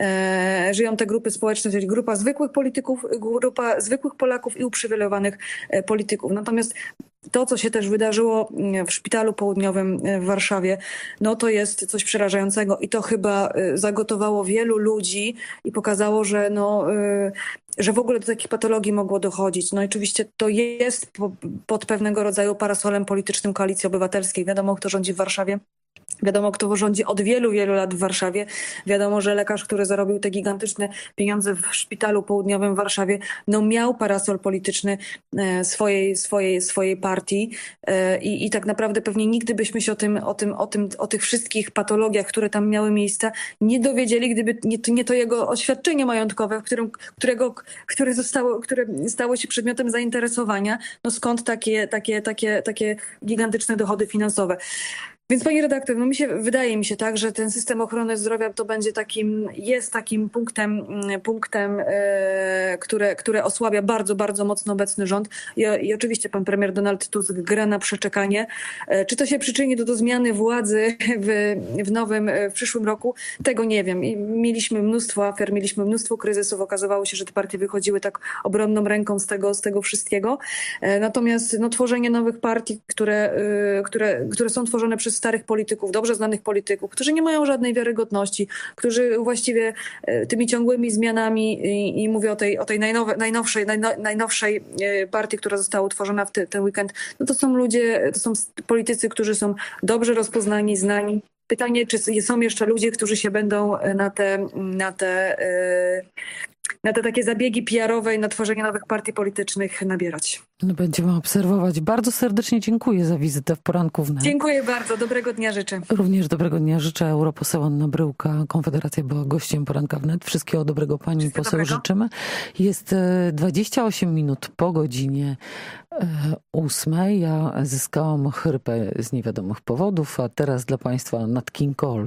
żyją te grupy społeczne, czyli grupa zwykłych polityków, grupa zwykłych Polaków i uprzywilejowanych polityków. Natomiast to, co się też wydarzyło w Szpitalu Południowym w Warszawie, no to jest coś przerażającego i to chyba zagotowało wielu ludzi i pokazało, że no, że w ogóle do takich patologii mogło dochodzić. No i oczywiście to jest pod pewnego rodzaju parasolem politycznym Koalicji Obywatelskiej. Wiadomo, kto rządzi w Warszawie. Wiadomo, kto rządzi od wielu, wielu lat w Warszawie. Wiadomo, że lekarz, który zarobił te gigantyczne pieniądze w Szpitalu Południowym w Warszawie, no miał parasol polityczny swojej, swojej, swojej partii i, i tak naprawdę pewnie nigdy byśmy się o tym, o tym, o tym, o tych wszystkich patologiach, które tam miały miejsce, nie dowiedzieli, gdyby nie, nie to jego oświadczenie majątkowe, w którym, którego, które zostało, które stało się przedmiotem zainteresowania. No skąd takie, takie, takie, takie gigantyczne dochody finansowe? Więc pani redaktor, no mi się, wydaje mi się tak, że ten system ochrony zdrowia to będzie takim, jest takim punktem, punktem e, które, które osłabia bardzo, bardzo mocno obecny rząd. I, i oczywiście pan premier Donald Tusk gra na przeczekanie. E, czy to się przyczyni do, do zmiany władzy w, w nowym, w przyszłym roku? Tego nie wiem. I mieliśmy mnóstwo afer, mieliśmy mnóstwo kryzysów. Okazywało się, że te partie wychodziły tak obronną ręką z tego, z tego wszystkiego. E, natomiast no, tworzenie nowych partii, które, e, które, które są tworzone przez starych polityków, dobrze znanych polityków, którzy nie mają żadnej wiarygodności, którzy właściwie tymi ciągłymi zmianami i, i mówię o tej, o tej najnowe, najnowszej, najno, najnowszej partii, która została utworzona w te, ten weekend, no to są ludzie, to są politycy, którzy są dobrze rozpoznani, znani. Pytanie, czy są jeszcze ludzie, którzy się będą na te, na te, na te takie zabiegi P R-owe i na tworzenie nowych partii politycznych nabierać. No będziemy obserwować. Bardzo serdecznie dziękuję za wizytę w Poranku Wnet. Dziękuję bardzo. Dobrego dnia życzę. Również dobrego dnia życzę. Europoseł Anna Bryłka, Konfederacja, była gościem Poranka Wnet. Wszystkiego dobrego pani Wszystkiego poseł dobrego. Życzymy. Jest dwadzieścia osiem minut po godzinie ósmej. Ja zyskałam chrypę z niewiadomych powodów, a teraz dla państwa Nat King Cole.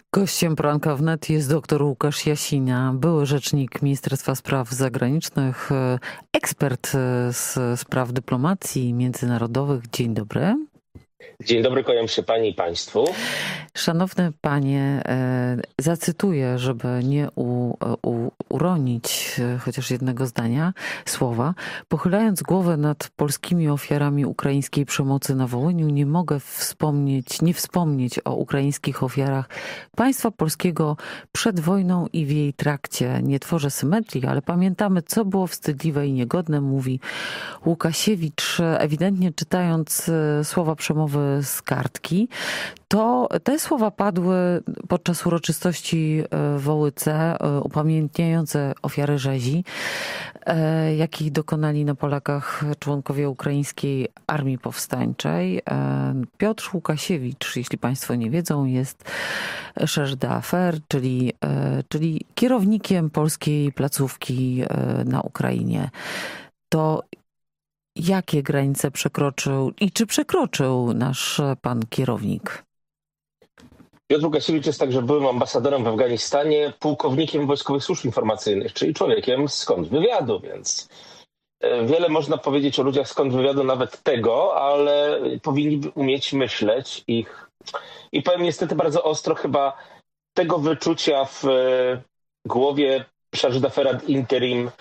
Gościem poranka wnet jest dr Łukasz Jasina, były rzecznik Ministerstwa Spraw Zagranicznych, ekspert z spraw dyplomacji międzynarodowych. Dzień dobry. Dzień dobry, kłaniam się Pani i Państwu. Szanowny Panie, zacytuję, żeby nie u, u, uronić chociaż jednego zdania, słowa. Pochylając głowę nad polskimi ofiarami ukraińskiej przemocy na Wołyniu, nie mogę wspomnieć, nie wspomnieć o ukraińskich ofiarach państwa polskiego przed wojną i w jej trakcie. Nie tworzę symetrii, ale pamiętamy, co było wstydliwe i niegodne, mówi Łukasiewicz, ewidentnie czytając słowa przemowy z kartki. To te słowa padły podczas uroczystości w Wołyce upamiętniające ofiary rzezi, jakich dokonali na Polakach członkowie ukraińskiej Armii Powstańczej. Piotr Łukasiewicz, jeśli Państwo nie wiedzą, jest chargé d'affaires, czyli, czyli kierownikiem polskiej placówki na Ukrainie. To jakie granice przekroczył i czy przekroczył nasz pan kierownik? Piotr Łukasiewicz jest także byłym ambasadorem w Afganistanie, pułkownikiem wojskowych służb informacyjnych, czyli człowiekiem z kontrwywiadu, więc wiele można powiedzieć o ludziach z kontrwywiadu, nawet tego, ale powinni umieć myśleć ich. I powiem niestety bardzo ostro, chyba tego wyczucia w głowie chargé d'affaires ad interim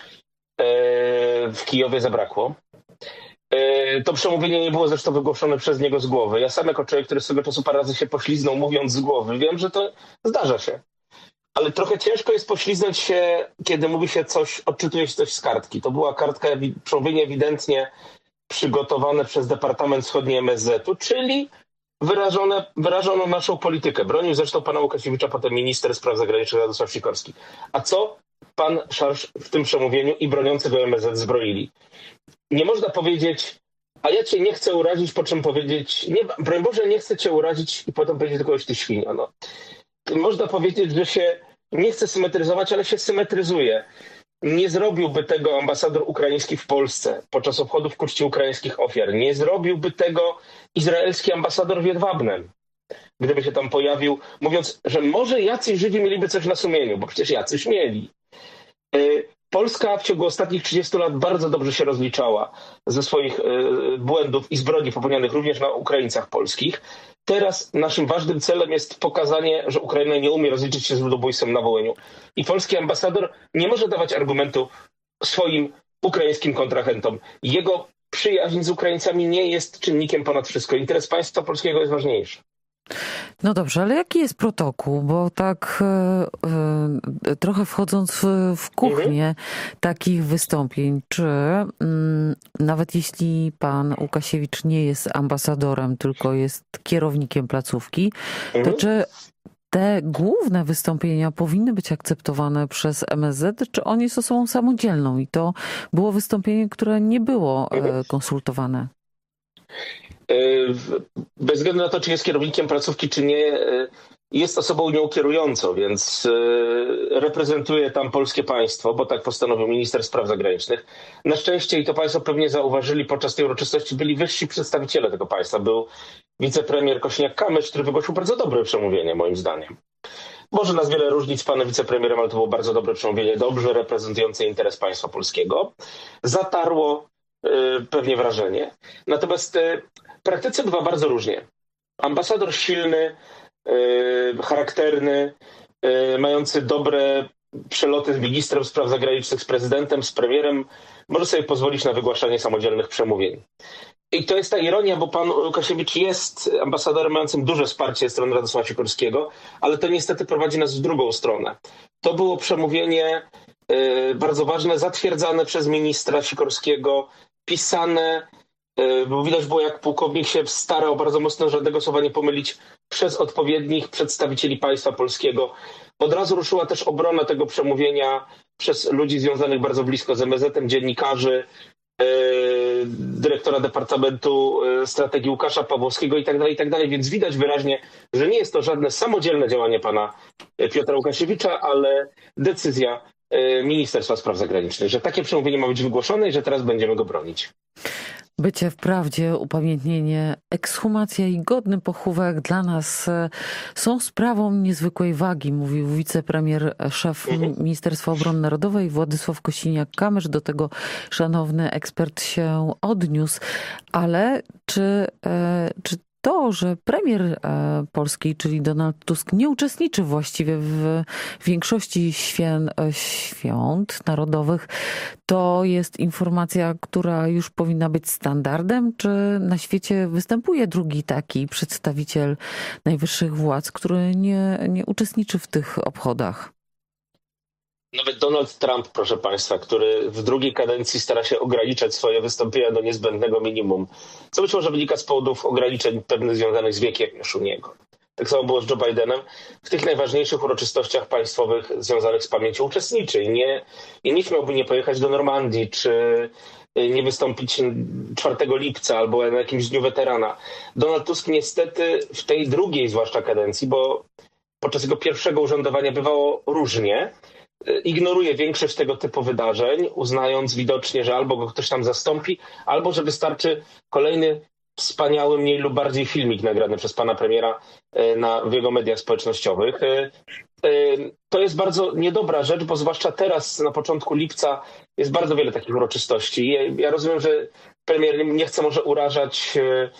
w Kijowie zabrakło. To przemówienie nie było zresztą wygłoszone przez niego z głowy. Ja sam jako człowiek, który swego czasu parę razy się pośliznął mówiąc z głowy, wiem, że to zdarza się. Ale trochę ciężko jest pośliznąć się, kiedy mówi się coś, odczytuje się coś z kartki. To była kartka, przemówienie ewidentnie przygotowane przez Departament Wschodni M S Z-u, czyli wyrażone, wyrażono naszą politykę. Bronił zresztą pana Łukasiewicza potem minister spraw zagranicznych Radosław Sikorski. A co pan Szarż w tym przemówieniu i broniący go M S Z zbroili? Nie można powiedzieć, a ja cię nie chcę urazić, po czym powiedzieć, nie, broń Boże, nie chcę cię urazić i potem powiedzieć do kogoś, ty świnio. No. Można powiedzieć, że się nie chce symetryzować, ale się symetryzuje. Nie zrobiłby tego ambasador ukraiński w Polsce podczas obchodów ku czci ukraińskich ofiar. Nie zrobiłby tego izraelski ambasador w Jedwabnem, gdyby się tam pojawił, mówiąc, że może jacyś Żydzi mieliby coś na sumieniu, bo przecież jacyś mieli. Polska w ciągu ostatnich trzydziestu lat bardzo dobrze się rozliczała ze swoich błędów i zbrodni popełnianych również na Ukraińcach polskich. Teraz naszym ważnym celem jest pokazanie, że Ukraina nie umie rozliczyć się z ludobójstwem na Wołyniu. I polski ambasador nie może dawać argumentu swoim ukraińskim kontrahentom. Jego przyjaźń z Ukraińcami nie jest czynnikiem ponad wszystko. Interes państwa polskiego jest ważniejszy. No dobrze, ale jaki jest protokół? Bo tak e, trochę wchodząc w, w kuchnię mhm. takich wystąpień, czy m, nawet jeśli pan Łukasiewicz nie jest ambasadorem, tylko jest kierownikiem placówki, mhm. to czy te główne wystąpienia powinny być akceptowane przez M S Z, czy on jest osobą samodzielną i to było wystąpienie, które nie było mhm. konsultowane? Bez względu na to, czy jest kierownikiem placówki, czy nie, jest osobą nią kierującą, więc reprezentuje tam polskie państwo, bo tak postanowił minister spraw zagranicznych. Na szczęście, i to państwo pewnie zauważyli, podczas tej uroczystości byli wyżsi przedstawiciele tego państwa. Był wicepremier Kosiniak-Kamysz, który wygłosił bardzo dobre przemówienie, moim zdaniem. Może nas wiele różnic z panem wicepremierem, ale to było bardzo dobre przemówienie, dobrze reprezentujące interes państwa polskiego. Zatarło pewnie wrażenie. Natomiast w praktyce bywa bardzo różnie. Ambasador silny, charakterny, mający dobre przeloty z ministrem spraw zagranicznych, z prezydentem, z premierem, może sobie pozwolić na wygłaszanie samodzielnych przemówień. I to jest ta ironia, bo pan Łukasiewicz jest ambasadorem mającym duże wsparcie ze strony Radosława Sikorskiego, ale to niestety prowadzi nas w drugą stronę. To było przemówienie bardzo ważne, zatwierdzane przez ministra Sikorskiego, pisane, bo widać było, jak pułkownik się starał bardzo mocno żadnego słowa nie pomylić, przez odpowiednich przedstawicieli państwa polskiego. Od razu ruszyła też obrona tego przemówienia przez ludzi związanych bardzo blisko z M S Z-em, dziennikarzy, dyrektora Departamentu Strategii Łukasza Pawłowskiego i tak dalej, i tak dalej. Więc widać wyraźnie, że nie jest to żadne samodzielne działanie pana Piotra Łukasiewicza, ale decyzja Ministerstwa Spraw Zagranicznych, że takie przemówienie ma być wygłoszone i że teraz będziemy go bronić. Bycie wprawdzie, upamiętnienie, ekshumacja i godny pochówek dla nas są sprawą niezwykłej wagi, mówił wicepremier, szef Ministerstwa Obrony Narodowej Władysław Kosiniak-Kamysz. Do tego szanowny ekspert się odniósł. Ale czy, czy to, że premier Polski, czyli Donald Tusk, nie uczestniczy właściwie w większości świę, świąt narodowych, to jest informacja, która już powinna być standardem? Czy na świecie występuje drugi taki przedstawiciel najwyższych władz, który nie, nie uczestniczy w tych obchodach? Nawet Donald Trump, proszę państwa, który w drugiej kadencji stara się ograniczać swoje wystąpienia do niezbędnego minimum, co być może wynika z powodów ograniczeń pewnych związanych z wiekiem już u niego. Tak samo było z Joe Bidenem. W tych najważniejszych uroczystościach państwowych związanych z pamięcią uczestniczy i nie, i nie śmiałby nie pojechać do Normandii, czy nie wystąpić czwartego lipca albo na jakimś dniu weterana. Donald Tusk niestety w tej drugiej zwłaszcza kadencji, bo podczas jego pierwszego urzędowania bywało różnie, ignoruje większość tego typu wydarzeń, uznając widocznie, że albo go ktoś tam zastąpi, albo że wystarczy kolejny wspaniały, mniej lub bardziej filmik nagrany przez pana premiera na, w jego mediach społecznościowych. To jest bardzo niedobra rzecz, bo zwłaszcza teraz, na początku lipca, jest bardzo wiele takich uroczystości. Ja rozumiem, że premier nie chce może urażać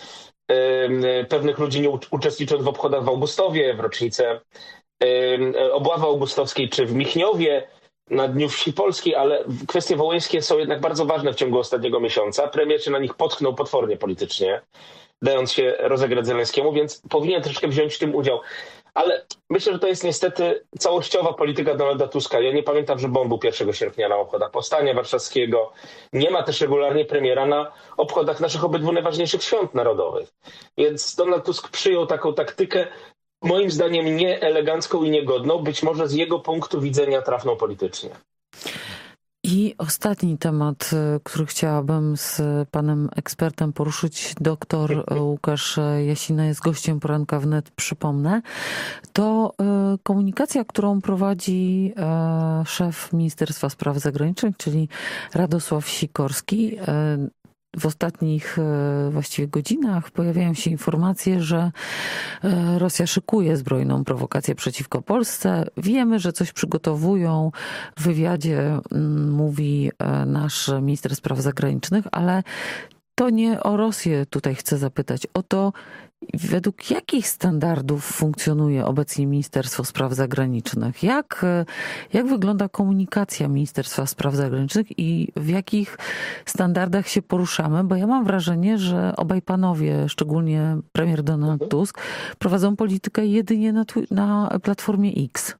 pewnych ludzi, nie uczestnicząc w obchodach w Augustowie, w rocznicę obławy augustowskiej, czy w Michniowie na Dniu Wsi Polskiej, ale kwestie wołyńskie są jednak bardzo ważne w ciągu ostatniego miesiąca. Premier się na nich potknął potwornie politycznie, dając się rozegrać Zełenskiemu, więc powinien troszkę wziąć w tym udział. Ale myślę, że to jest niestety całościowa polityka Donalda Tuska. Ja nie pamiętam, żeby on był pierwszego sierpnia na obchodach Powstania Warszawskiego. Nie ma też regularnie premiera na obchodach naszych obydwu najważniejszych świąt narodowych. Więc Donald Tusk przyjął taką taktykę, moim zdaniem nieelegancką i niegodną, być może z jego punktu widzenia trafną politycznie. I ostatni temat, który chciałabym z panem ekspertem poruszyć, doktor Łukasz Jasina jest gościem Poranka Wnet, przypomnę, to komunikacja, którą prowadzi szef Ministerstwa Spraw Zagranicznych, czyli Radosław Sikorski. W ostatnich właściwie godzinach pojawiają się informacje, że Rosja szykuje zbrojną prowokację przeciwko Polsce. Wiemy, że coś przygotowują. W wywiadzie mówi nasz minister spraw zagranicznych, ale to nie o Rosję tutaj chcę zapytać. O to, według jakich standardów funkcjonuje obecnie Ministerstwo Spraw Zagranicznych? Jak, jak wygląda komunikacja Ministerstwa Spraw Zagranicznych i w jakich standardach się poruszamy? Bo ja mam wrażenie, że obaj panowie, szczególnie premier Donald Tusk, prowadzą politykę jedynie na, na Platformie X.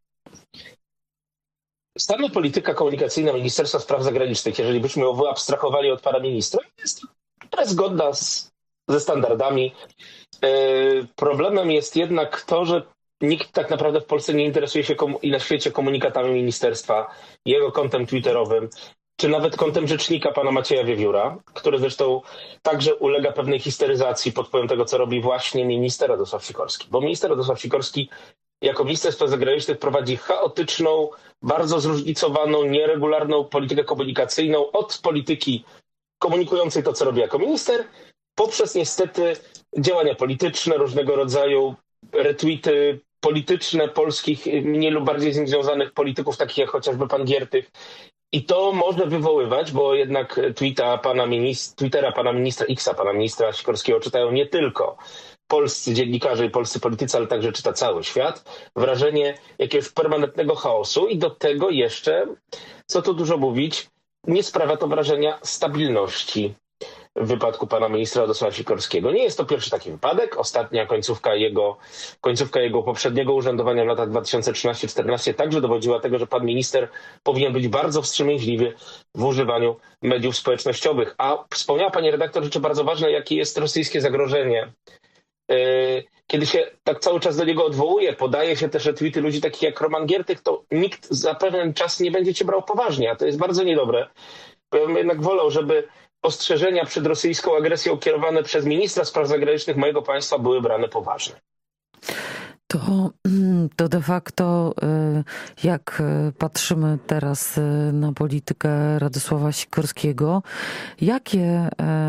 Stara polityka komunikacyjna Ministerstwa Spraw Zagranicznych, jeżeli byśmy ją wyabstrahowali od pana ministra, jest zgodna z, ze standardami. Problemem jest jednak to, że nikt tak naprawdę w Polsce nie interesuje się i na świecie komunikatami ministerstwa, jego kontem twitterowym, czy nawet kontem rzecznika pana Macieja Wiewióra, który zresztą także ulega pewnej histeryzacji pod wpływem tego, co robi właśnie minister Radosław Sikorski. Bo minister Radosław Sikorski jako minister spraw zagranicznych prowadzi chaotyczną, bardzo zróżnicowaną, nieregularną politykę komunikacyjną od polityki komunikującej to, co robi jako minister, poprzez niestety działania polityczne, różnego rodzaju retweety polityczne polskich, mniej lub bardziej z nim związanych polityków, takich jak chociażby pan Giertych. I to może wywoływać, bo jednak tweeta pana ministra, Twittera pana ministra Xa, pana ministra Sikorskiego czytają nie tylko polscy dziennikarze i polscy politycy, ale także czyta cały świat. Wrażenie jakiegoś permanentnego chaosu i do tego jeszcze, co tu dużo mówić, nie sprawia to wrażenia stabilności w wypadku pana ministra Radosława Sikorskiego. Nie jest to pierwszy taki wypadek. Ostatnia końcówka jego, końcówka jego poprzedniego urzędowania w latach dwa tysiące trzynaście czternaście także dowodziła tego, że pan minister powinien być bardzo wstrzemięźliwy w używaniu mediów społecznościowych. A wspomniała pani redaktor rzeczy bardzo ważne, jakie jest rosyjskie zagrożenie. Kiedy się tak cały czas do niego odwołuje, podaje się też retweety ludzi takich jak Roman Giertych, to nikt za pewien czas nie będzie cię brał poważnie, a to jest bardzo niedobre. Bo ja bym jednak wolał, żeby ostrzeżenia przed rosyjską agresją kierowane przez ministra spraw zagranicznych mojego państwa były brane poważnie. To, to de facto, jak patrzymy teraz na politykę Radosława Sikorskiego, jakie,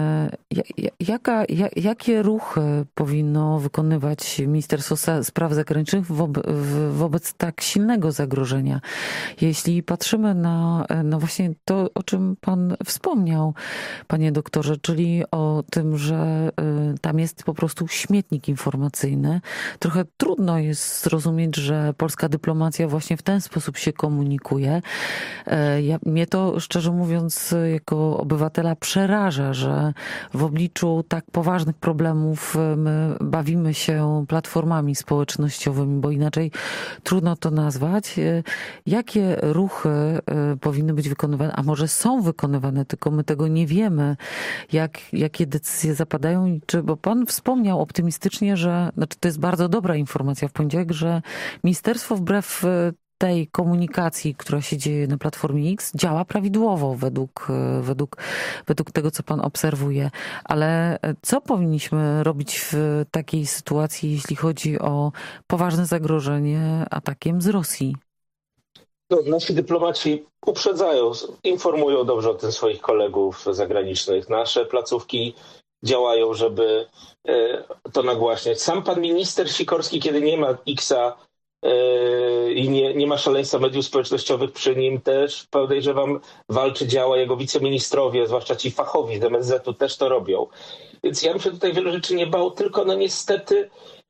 jaka, jakie ruchy powinno wykonywać Ministerstwo Spraw Zagranicznych wobec, wobec tak silnego zagrożenia? Jeśli patrzymy na, no właśnie to, o czym pan wspomniał, panie doktorze, czyli o tym, że tam jest po prostu śmietnik informacyjny, trochę trudno jest zrozumieć, że polska dyplomacja właśnie w ten sposób się komunikuje. Ja, mnie to, szczerze mówiąc, jako obywatela przeraża, że w obliczu tak poważnych problemów my bawimy się platformami społecznościowymi, bo inaczej trudno to nazwać. Jakie ruchy powinny być wykonywane, a może są wykonywane, tylko my tego nie wiemy, jak, jakie decyzje zapadają i czy, bo pan wspomniał optymistycznie, że, znaczy to jest bardzo dobra informacja w poniedziałek, że ministerstwo wbrew tej komunikacji, która się dzieje na Platformie X, działa prawidłowo według, według, według tego, co pan obserwuje. Ale co powinniśmy robić w takiej sytuacji, jeśli chodzi o poważne zagrożenie atakiem z Rosji? No, nasi dyplomaci uprzedzają, informują dobrze o tym swoich kolegów zagranicznych. Nasze placówki działają, żeby to nagłaśniać. Sam pan minister Sikorski, kiedy nie ma X-a i nie, nie ma szaleństwa mediów społecznościowych przy nim, też podejrzewam walczy, działa. Jego wiceministrowie, zwłaszcza ci fachowi z M S Z-u też to robią. Więc ja bym się tutaj wiele rzeczy nie bał, tylko no niestety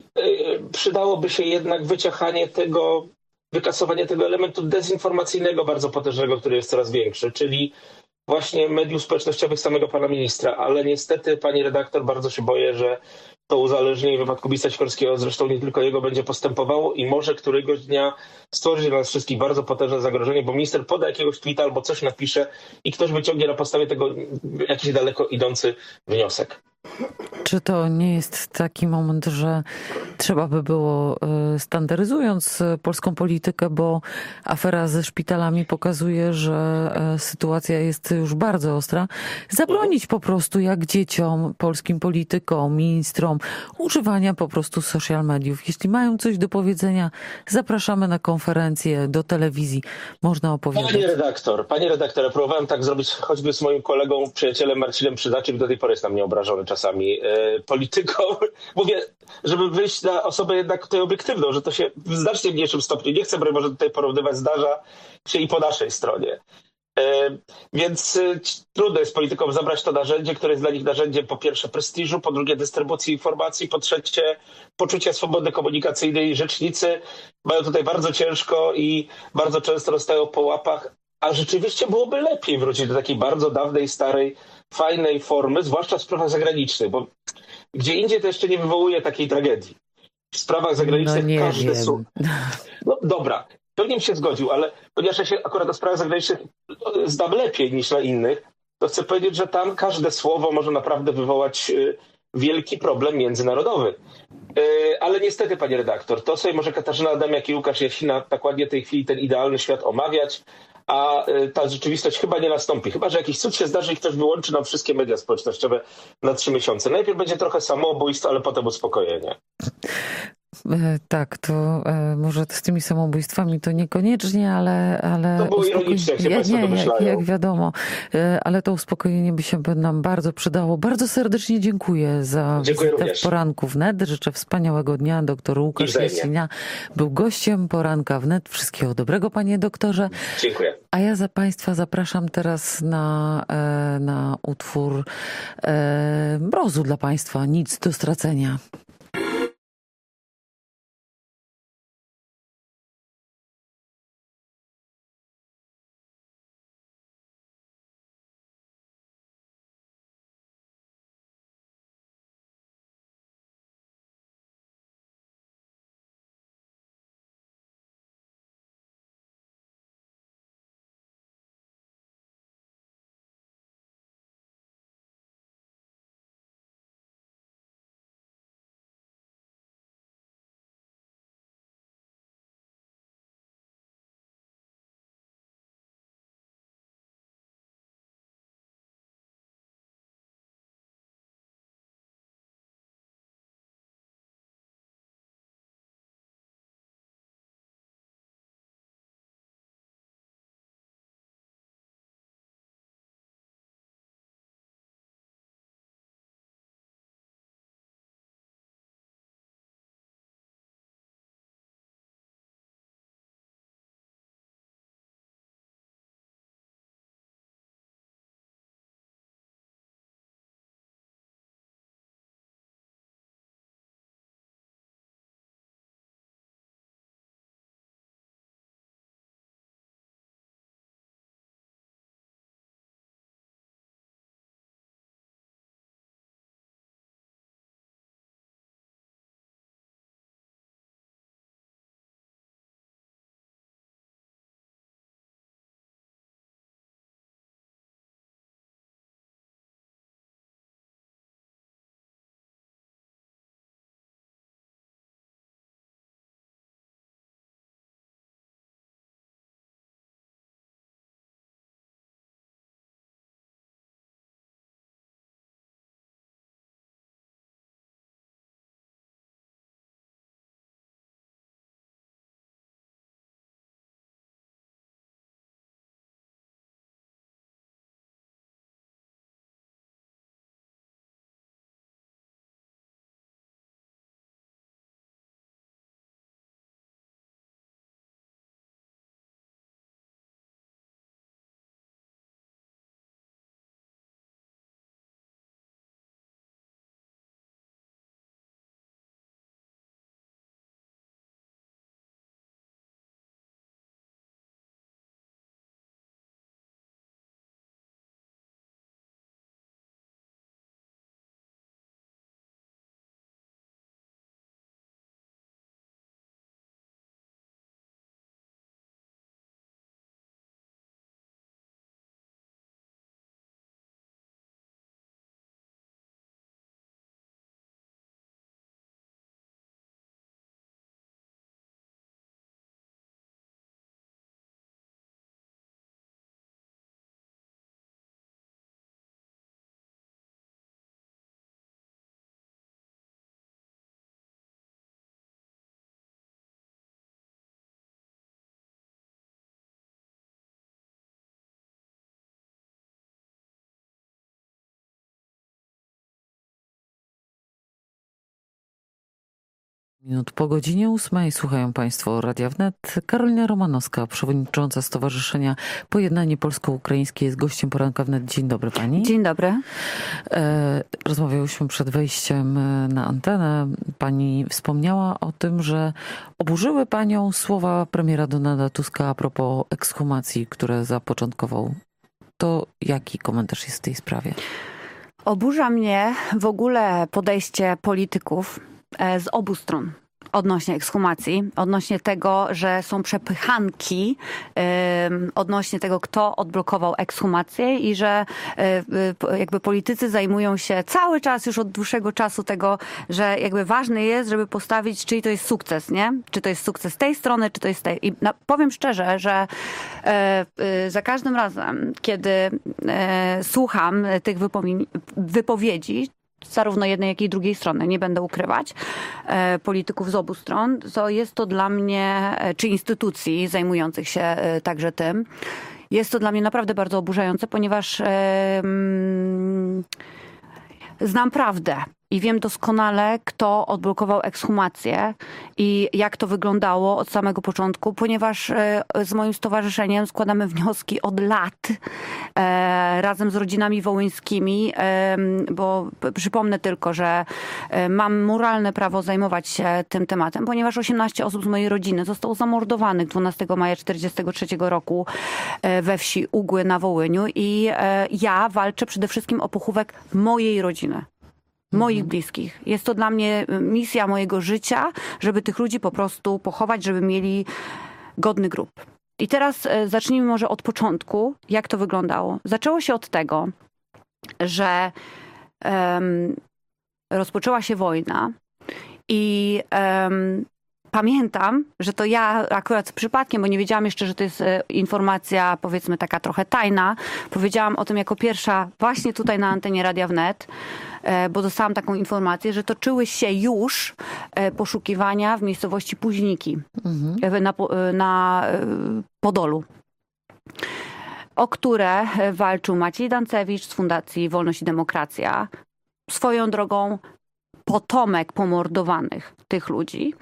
przydałoby się jednak wyciachanie tego, wykasowanie tego elementu dezinformacyjnego bardzo potężnego, który jest coraz większy, czyli właśnie mediów społecznościowych samego pana ministra, ale niestety, pani redaktor, bardzo się boję, że to uzależnienie w wypadku ministra Sikorskiego, zresztą nie tylko jego, będzie postępowało i może któregoś dnia stworzyć dla nas wszystkich bardzo potężne zagrożenie, bo minister poda jakiegoś tweeta albo coś napisze i ktoś wyciągnie na podstawie tego jakiś daleko idący wniosek. Czy to nie jest taki moment, że trzeba by było, standaryzując polską politykę, bo afera ze szpitalami pokazuje, że sytuacja jest już bardzo ostra, zabronić po prostu jak dzieciom, polskim politykom, ministrom używania po prostu social mediów. Jeśli mają coś do powiedzenia, zapraszamy na konferencję, do telewizji, można opowiadać. Pani redaktor, pani redaktor, ja próbowałem tak zrobić choćby z moim kolegą, przyjacielem Marcinem Przydaczym, do tej pory jest na mnie obrażony czasami yy, polityką. Mówię, żeby wyjść na osobę jednak tutaj obiektywną, że to się w znacznie mniejszym stopniu, nie chcę broń może tutaj porównywać, zdarza się i po naszej stronie. Yy, więc yy, trudno jest politykom zabrać to narzędzie, które jest dla nich narzędziem po pierwsze prestiżu, po drugie dystrybucji informacji, po trzecie poczucia swobody komunikacyjnej. Rzecznicy mają tutaj bardzo ciężko i bardzo często dostają po łapach, a rzeczywiście byłoby lepiej wrócić do takiej bardzo dawnej, starej, fajnej formy, zwłaszcza w sprawach zagranicznych, bo gdzie indziej to jeszcze nie wywołuje takiej tragedii. W sprawach zagranicznych no każdy słów. No dobra, pewnie bym się zgodził, ale ponieważ ja się akurat o sprawach zagranicznych znam lepiej niż na innych, to chcę powiedzieć, że tam każde słowo może naprawdę wywołać wielki problem międzynarodowy. Ale niestety, pani redaktor, to sobie może Katarzyna Adamiak i Łukasz Jasina tak ładnie w tej chwili ten idealny świat omawiać, a ta rzeczywistość chyba nie nastąpi. Chyba że jakiś cud się zdarzy i ktoś wyłączy nam wszystkie media społecznościowe na trzy miesiące. Najpierw będzie trochę samobójstw, ale potem uspokojenie. Tak, to może z tymi samobójstwami to niekoniecznie, ale... ale to było ironicznie, jak się państwo nie, domyślają. Jak, jak wiadomo, ale to uspokojenie by się nam bardzo przydało. Bardzo serdecznie dziękuję za dziękuję wizytę również. w Poranku Wnet. Życzę wspaniałego dnia. Doktor Łukasz Jasina był gościem Poranka Wnet. Wszystkiego dobrego, panie doktorze. Dziękuję. A ja za państwa zapraszam teraz na, na utwór Mrozu dla państwa. Nic do stracenia. Minut po godzinie ósmej słuchają Państwo Radia Wnet. Karolina Romanowska, przewodnicząca Stowarzyszenia Pojednanie Polsko-Ukraińskie, jest gościem Poranka Wnet. Dzień dobry Pani. Dzień dobry. Rozmawiałyśmy przed wejściem na antenę. Pani wspomniała o tym, że oburzyły Panią słowa premiera Donalda Tuska a propos ekshumacji, które zapoczątkował. To jaki komentarz jest w tej sprawie? Oburza mnie w ogóle podejście polityków z obu stron odnośnie ekshumacji, odnośnie tego, że są przepychanki, odnośnie tego, kto odblokował ekshumację i że jakby politycy zajmują się cały czas już od dłuższego czasu tego, że jakby ważne jest, żeby postawić, czyj to jest sukces, nie? Czy to jest sukces tej strony, czy to jest tej. I na, powiem szczerze, że za każdym razem, kiedy słucham tych wypowiedzi, zarówno jednej, jak i drugiej strony, nie będę ukrywać, e, polityków z obu stron, to jest to dla mnie, czy instytucji zajmujących się e, także tym, jest to dla mnie naprawdę bardzo oburzające, ponieważ e, mm, znam prawdę i wiem doskonale, kto odblokował ekshumację i jak to wyglądało od samego początku, ponieważ z moim stowarzyszeniem składamy wnioski od lat e, razem z rodzinami wołyńskimi, e, bo przypomnę tylko, że mam moralne prawo zajmować się tym tematem, ponieważ osiemnaście osób z mojej rodziny zostało zamordowanych dwunastego maja tysiąc dziewięćset czterdziestego trzeciego roku we wsi Ugły na Wołyniu i e, ja walczę przede wszystkim o pochówek mojej rodziny. Moich bliskich. Jest to dla mnie misja mojego życia, żeby tych ludzi po prostu pochować, żeby mieli godny grób. I teraz zacznijmy może od początku, jak to wyglądało. Zaczęło się od tego, że um, rozpoczęła się wojna i um, pamiętam, że to ja akurat przypadkiem, bo nie wiedziałam jeszcze, że to jest informacja powiedzmy taka trochę tajna, powiedziałam o tym jako pierwsza właśnie tutaj na antenie Radia Wnet, bo dostałam taką informację, że toczyły się już poszukiwania w miejscowości Późniki mhm. na, na Podolu, o które walczył Maciej Dancewicz z Fundacji Wolność i Demokracja. Swoją drogą potomek pomordowanych tych ludzi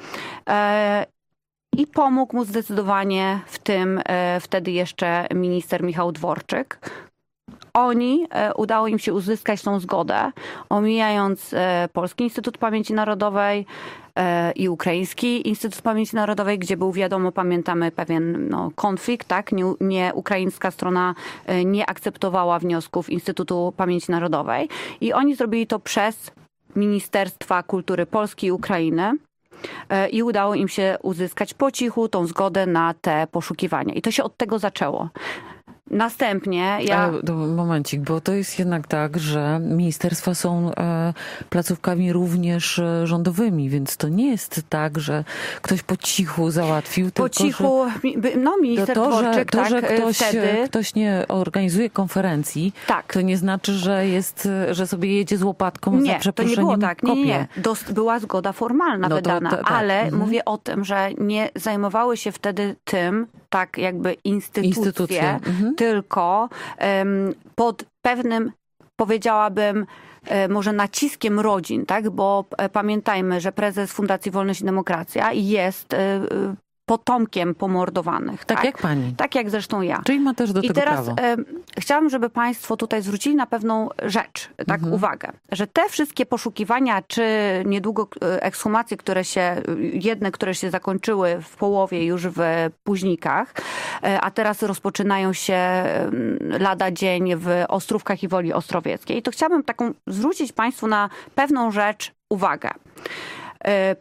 i pomógł mu zdecydowanie w tym wtedy jeszcze minister Michał Dworczyk. Oni, udało im się uzyskać tą zgodę, omijając Polski Instytut Pamięci Narodowej i Ukraiński Instytut Pamięci Narodowej, gdzie był, wiadomo, pamiętamy pewien no, konflikt, tak? Nie, nie ukraińska strona nie akceptowała wniosków Instytutu Pamięci Narodowej i oni zrobili to przez Ministerstwa Kultury Polski i Ukrainy i udało im się uzyskać po cichu tą zgodę na te poszukiwania. I to się od tego zaczęło. Następnie ja... Ale, to momencik, bo to jest jednak tak, że ministerstwa są e, placówkami również e, rządowymi, więc to nie jest tak, że ktoś po cichu załatwił. Po tylko, cichu, że, no minister to, Dworczyk, to, tak, że ktoś, wtedy... ktoś nie organizuje konferencji, tak. To nie znaczy, że jest, że sobie jedzie z łopatką nie, za przeproszeniem to nie było tak. Nie, nie, nie. Dost, była zgoda formalna no wydana, to, to, tak. ale mhm. mówię o tym, że nie zajmowały się wtedy tym, tak jakby instytucje, instytucje. Mhm. tylko um, pod pewnym, powiedziałabym, może naciskiem rodzin, tak? Bo pamiętajmy, że prezes Fundacji Wolność i Demokracja jest potomkiem pomordowanych. Tak, tak jak pani. Tak jak zresztą ja. Czyli ma też do I tego teraz prawo. E, chciałam, żeby państwo tutaj zwrócili na pewną rzecz, tak, mhm. uwagę, że te wszystkie poszukiwania, czy niedługo ekshumacje, które się, jedne, które się zakończyły w połowie już w Późnikach, e, a teraz rozpoczynają się lada dzień w Ostrówkach i Woli Ostrowieckiej, to chciałabym taką zwrócić państwu na pewną rzecz uwagę. E,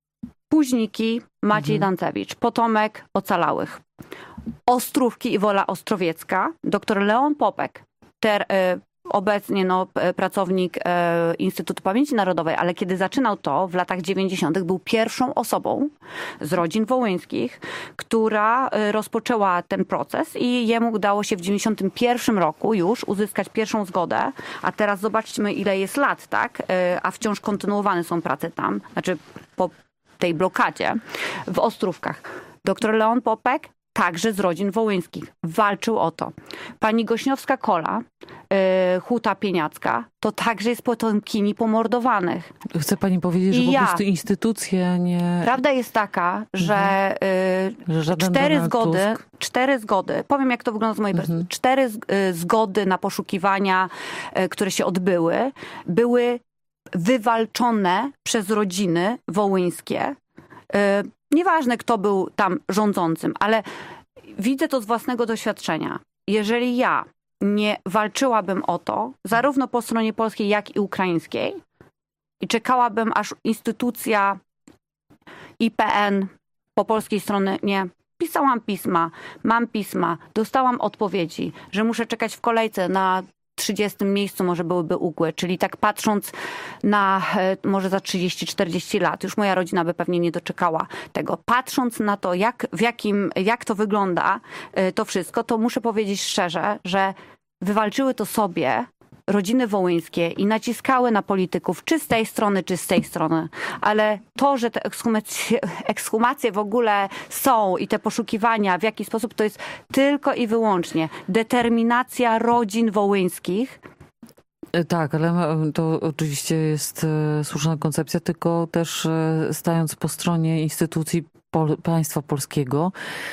Późniki, Maciej mhm. Dancewicz, potomek ocalałych. Ostrówki i Wola Ostrowiecka, dr Leon Popek, ter, y, obecnie no, pracownik y, Instytutu Pamięci Narodowej, ale kiedy zaczynał to w latach dziewięćdziesiątych był pierwszą osobą z rodzin wołyńskich, która y, rozpoczęła ten proces i jemu udało się w dziewięćdziesiątym pierwszym roku już uzyskać pierwszą zgodę, a teraz zobaczmy ile jest lat, tak? Y, a wciąż kontynuowane są prace tam, znaczy po tej blokadzie w Ostrówkach. Doktor Leon Popek, także z rodzin wołyńskich, walczył o to. Pani Gośniowska-Kola Huta Pieniacka, to także jest potomkini pomordowanych. Chce pani powiedzieć, że I po ja. prostu instytucje nie... Prawda jest taka, że, mhm. że cztery Donald zgody, Tusk... cztery zgody, powiem jak to wygląda z mojej mhm. perspektywy, cztery zgody na poszukiwania, które się odbyły, były wywalczone przez rodziny wołyńskie. Nieważne, kto był tam rządzącym, ale widzę to z własnego doświadczenia. Jeżeli ja nie walczyłabym o to, zarówno po stronie polskiej, jak i ukraińskiej, i czekałabym, aż instytucja I P N po polskiej stronie nie. Pisałam pisma, mam pisma, dostałam odpowiedzi, że muszę czekać w kolejce na trzydziestym miejscu, może byłyby ugły, czyli tak patrząc na może za trzydzieści czterdzieści lat, już moja rodzina by pewnie nie doczekała tego. Patrząc na to, jak, w jakim, jak to wygląda, to wszystko, to muszę powiedzieć szczerze, że wywalczyły to sobie rodziny wołyńskie i naciskały na polityków, czy z tej strony, czy z tej strony. Ale to, że te ekshumacje, ekshumacje w ogóle są i te poszukiwania, w jaki sposób, to jest tylko i wyłącznie determinacja rodzin wołyńskich. Tak, ale to oczywiście jest słuszna koncepcja, tylko też stając po stronie instytucji Pol- państwa polskiego,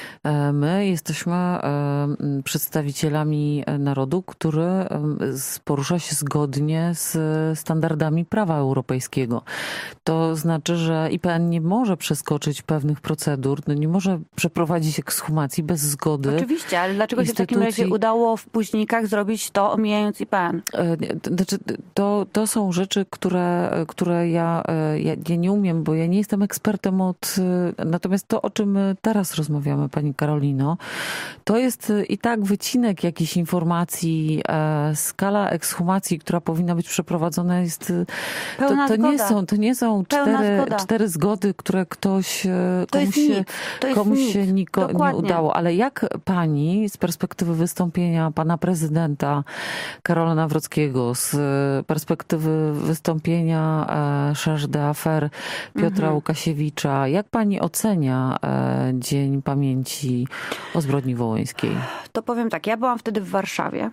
my jesteśmy przedstawicielami narodu, który porusza się zgodnie z standardami prawa europejskiego. To znaczy, że I P N nie może przeskoczyć pewnych procedur, no nie może przeprowadzić ekshumacji bez zgody. Oczywiście, ale dlaczego instytucji... się w takim razie udało w Późnikach zrobić to, omijając I P N? Znaczy, to, to są rzeczy, które, które ja, ja, ja nie umiem, bo ja nie jestem ekspertem od... Natomiast to, o czym teraz rozmawiamy, pani Karolino, to jest i tak wycinek jakichś informacji. Skala ekshumacji, która powinna być przeprowadzona, jest... To, to, nie, są, to nie są cztery, cztery zgody, które ktoś, komuś się, komuś się niko, nie udało. Ale jak pani z perspektywy wystąpienia pana prezydenta Karola Nawrockiego, z perspektywy wystąpienia charge d'affaires Piotra mhm. Łukasiewicza, jak pani ocenia Dzień Pamięci o zbrodni wołyńskiej? To powiem tak, ja byłam wtedy w Warszawie.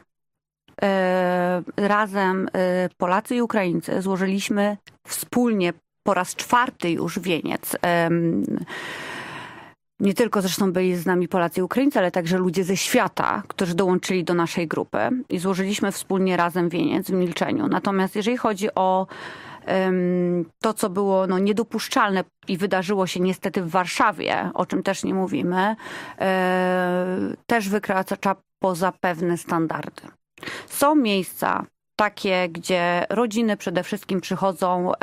Razem Polacy i Ukraińcy złożyliśmy wspólnie po raz czwarty już wieniec. Nie tylko zresztą byli z nami Polacy i Ukraińcy, ale także ludzie ze świata, którzy dołączyli do naszej grupy i złożyliśmy wspólnie razem wieniec w milczeniu. Natomiast jeżeli chodzi o to, co było no, niedopuszczalne i wydarzyło się niestety w Warszawie, o czym też nie mówimy, też wykracza poza pewne standardy. Są miejsca takie, gdzie rodziny przede wszystkim przychodzą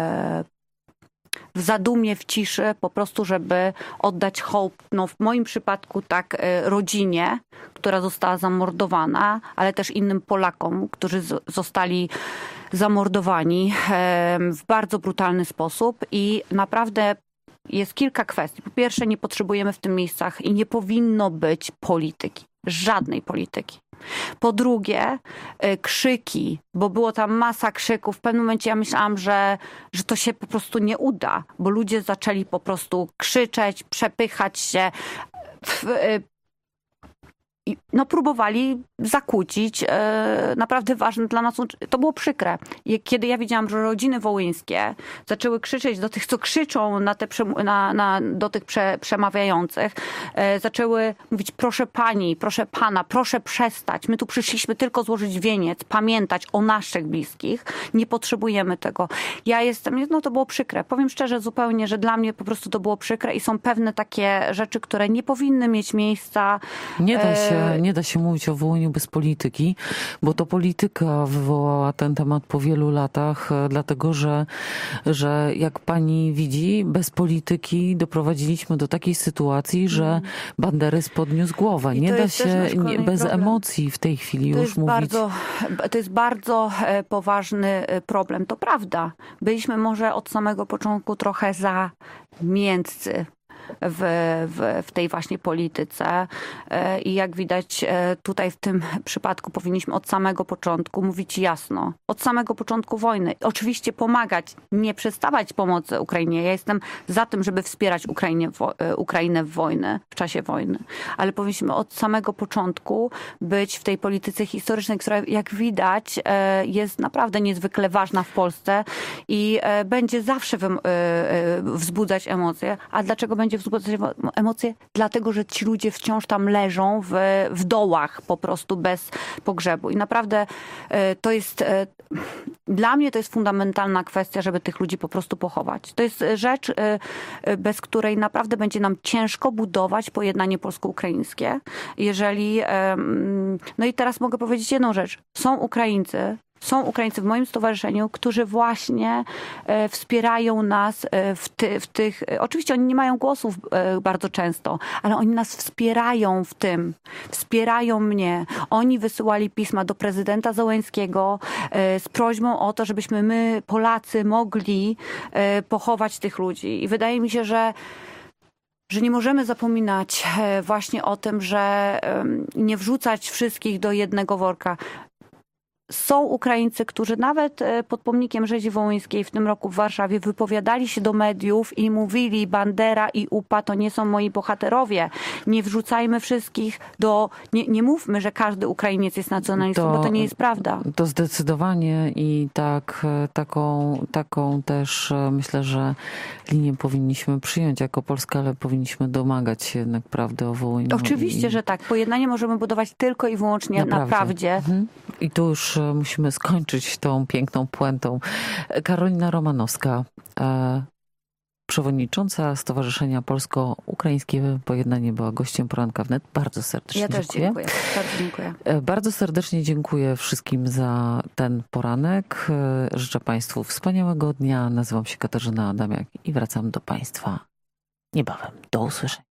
w zadumie, w ciszy, po prostu, żeby oddać hołd, no w moim przypadku tak rodzinie, która została zamordowana, ale też innym Polakom, którzy zostali zamordowani w bardzo brutalny sposób i naprawdę jest kilka kwestii. Po pierwsze, nie potrzebujemy w tych miejscach i nie powinno być polityki, żadnej polityki. Po drugie, krzyki, bo było tam masa krzyków. W pewnym momencie ja myślałam, że, że to się po prostu nie uda, bo ludzie zaczęli po prostu krzyczeć, przepychać się. W, no próbowali zakłócić e, naprawdę ważne dla nas, to było przykre. Kiedy ja widziałam, że rodziny wołyńskie zaczęły krzyczeć do tych, co krzyczą na te, na, na, do tych prze, przemawiających, e, zaczęły mówić proszę pani, proszę pana, proszę przestać, my tu przyszliśmy tylko złożyć wieniec, pamiętać o naszych bliskich, nie potrzebujemy tego. Ja jestem, no to było przykre, powiem szczerze zupełnie, że dla mnie po prostu to było przykre i są pewne takie rzeczy, które nie powinny mieć miejsca. Nie da się Nie da się mówić o Wołyniu bez polityki, bo to polityka wywołała ten temat po wielu latach, dlatego że, że jak pani widzi, bez polityki doprowadziliśmy do takiej sytuacji, że Banderys podniósł głowę. Nie da się nie, bez problem. emocji w tej chwili to już jest mówić. Bardzo, to jest bardzo poważny problem. To prawda. Byliśmy może od samego początku trochę za mięccy. w, w, w tej właśnie polityce i jak widać tutaj w tym przypadku powinniśmy od samego początku mówić jasno, od samego początku wojny. Oczywiście pomagać, nie przestawać pomocy Ukrainie. Ja jestem za tym, żeby wspierać Ukrainie, Ukrainę w wojnę, w czasie wojny, ale powinniśmy od samego początku być w tej polityce historycznej, która jak widać jest naprawdę niezwykle ważna w Polsce i będzie zawsze wzbudzać emocje. A dlaczego będzie wzbudzać emocje? Dlatego, że ci ludzie wciąż tam leżą w, w dołach po prostu bez pogrzebu. I naprawdę to jest, dla mnie to jest fundamentalna kwestia, żeby tych ludzi po prostu pochować. To jest rzecz, bez której naprawdę będzie nam ciężko budować pojednanie polsko-ukraińskie. Jeżeli, no i teraz mogę powiedzieć jedną rzecz. Są Ukraińcy, Są Ukraińcy w moim stowarzyszeniu, którzy właśnie e, wspierają nas e, w, ty, w tych... E, oczywiście oni nie mają głosów e, bardzo często, ale oni nas wspierają w tym. Wspierają mnie. Oni wysyłali pisma do prezydenta Zełenskiego e, z prośbą o to, żebyśmy my, Polacy, mogli e, pochować tych ludzi. I wydaje mi się, że że nie możemy zapominać właśnie o tym, że nie wrzucać wszystkich do jednego worka. Są Ukraińcy, którzy nawet pod pomnikiem rzezi wołyńskiej w tym roku w Warszawie wypowiadali się do mediów i mówili: Bandera i U P A to nie są moi bohaterowie. Nie wrzucajmy wszystkich do... Nie, nie mówmy, że każdy Ukrainiec jest nacjonalistą, to, bo to nie jest prawda. To zdecydowanie i tak, taką, taką też myślę, że linię powinniśmy przyjąć jako Polska, ale powinniśmy domagać się jednak prawdy o Wołyniu. Oczywiście, i... że tak. Pojednanie możemy budować tylko i wyłącznie na, na prawdzie. Mhm. I tu już musimy skończyć tą piękną puentą. Karolina Romanowska, e, przewodnicząca Stowarzyszenia Polsko-Ukraińskie Pojednanie, była gościem poranka wnet. Bardzo serdecznie ja dziękuję. też dziękuję. Bardzo dziękuję. E, bardzo serdecznie dziękuję wszystkim za ten poranek. E, życzę Państwu wspaniałego dnia. Nazywam się Katarzyna Adamiak i wracam do Państwa niebawem. Do usłyszenia.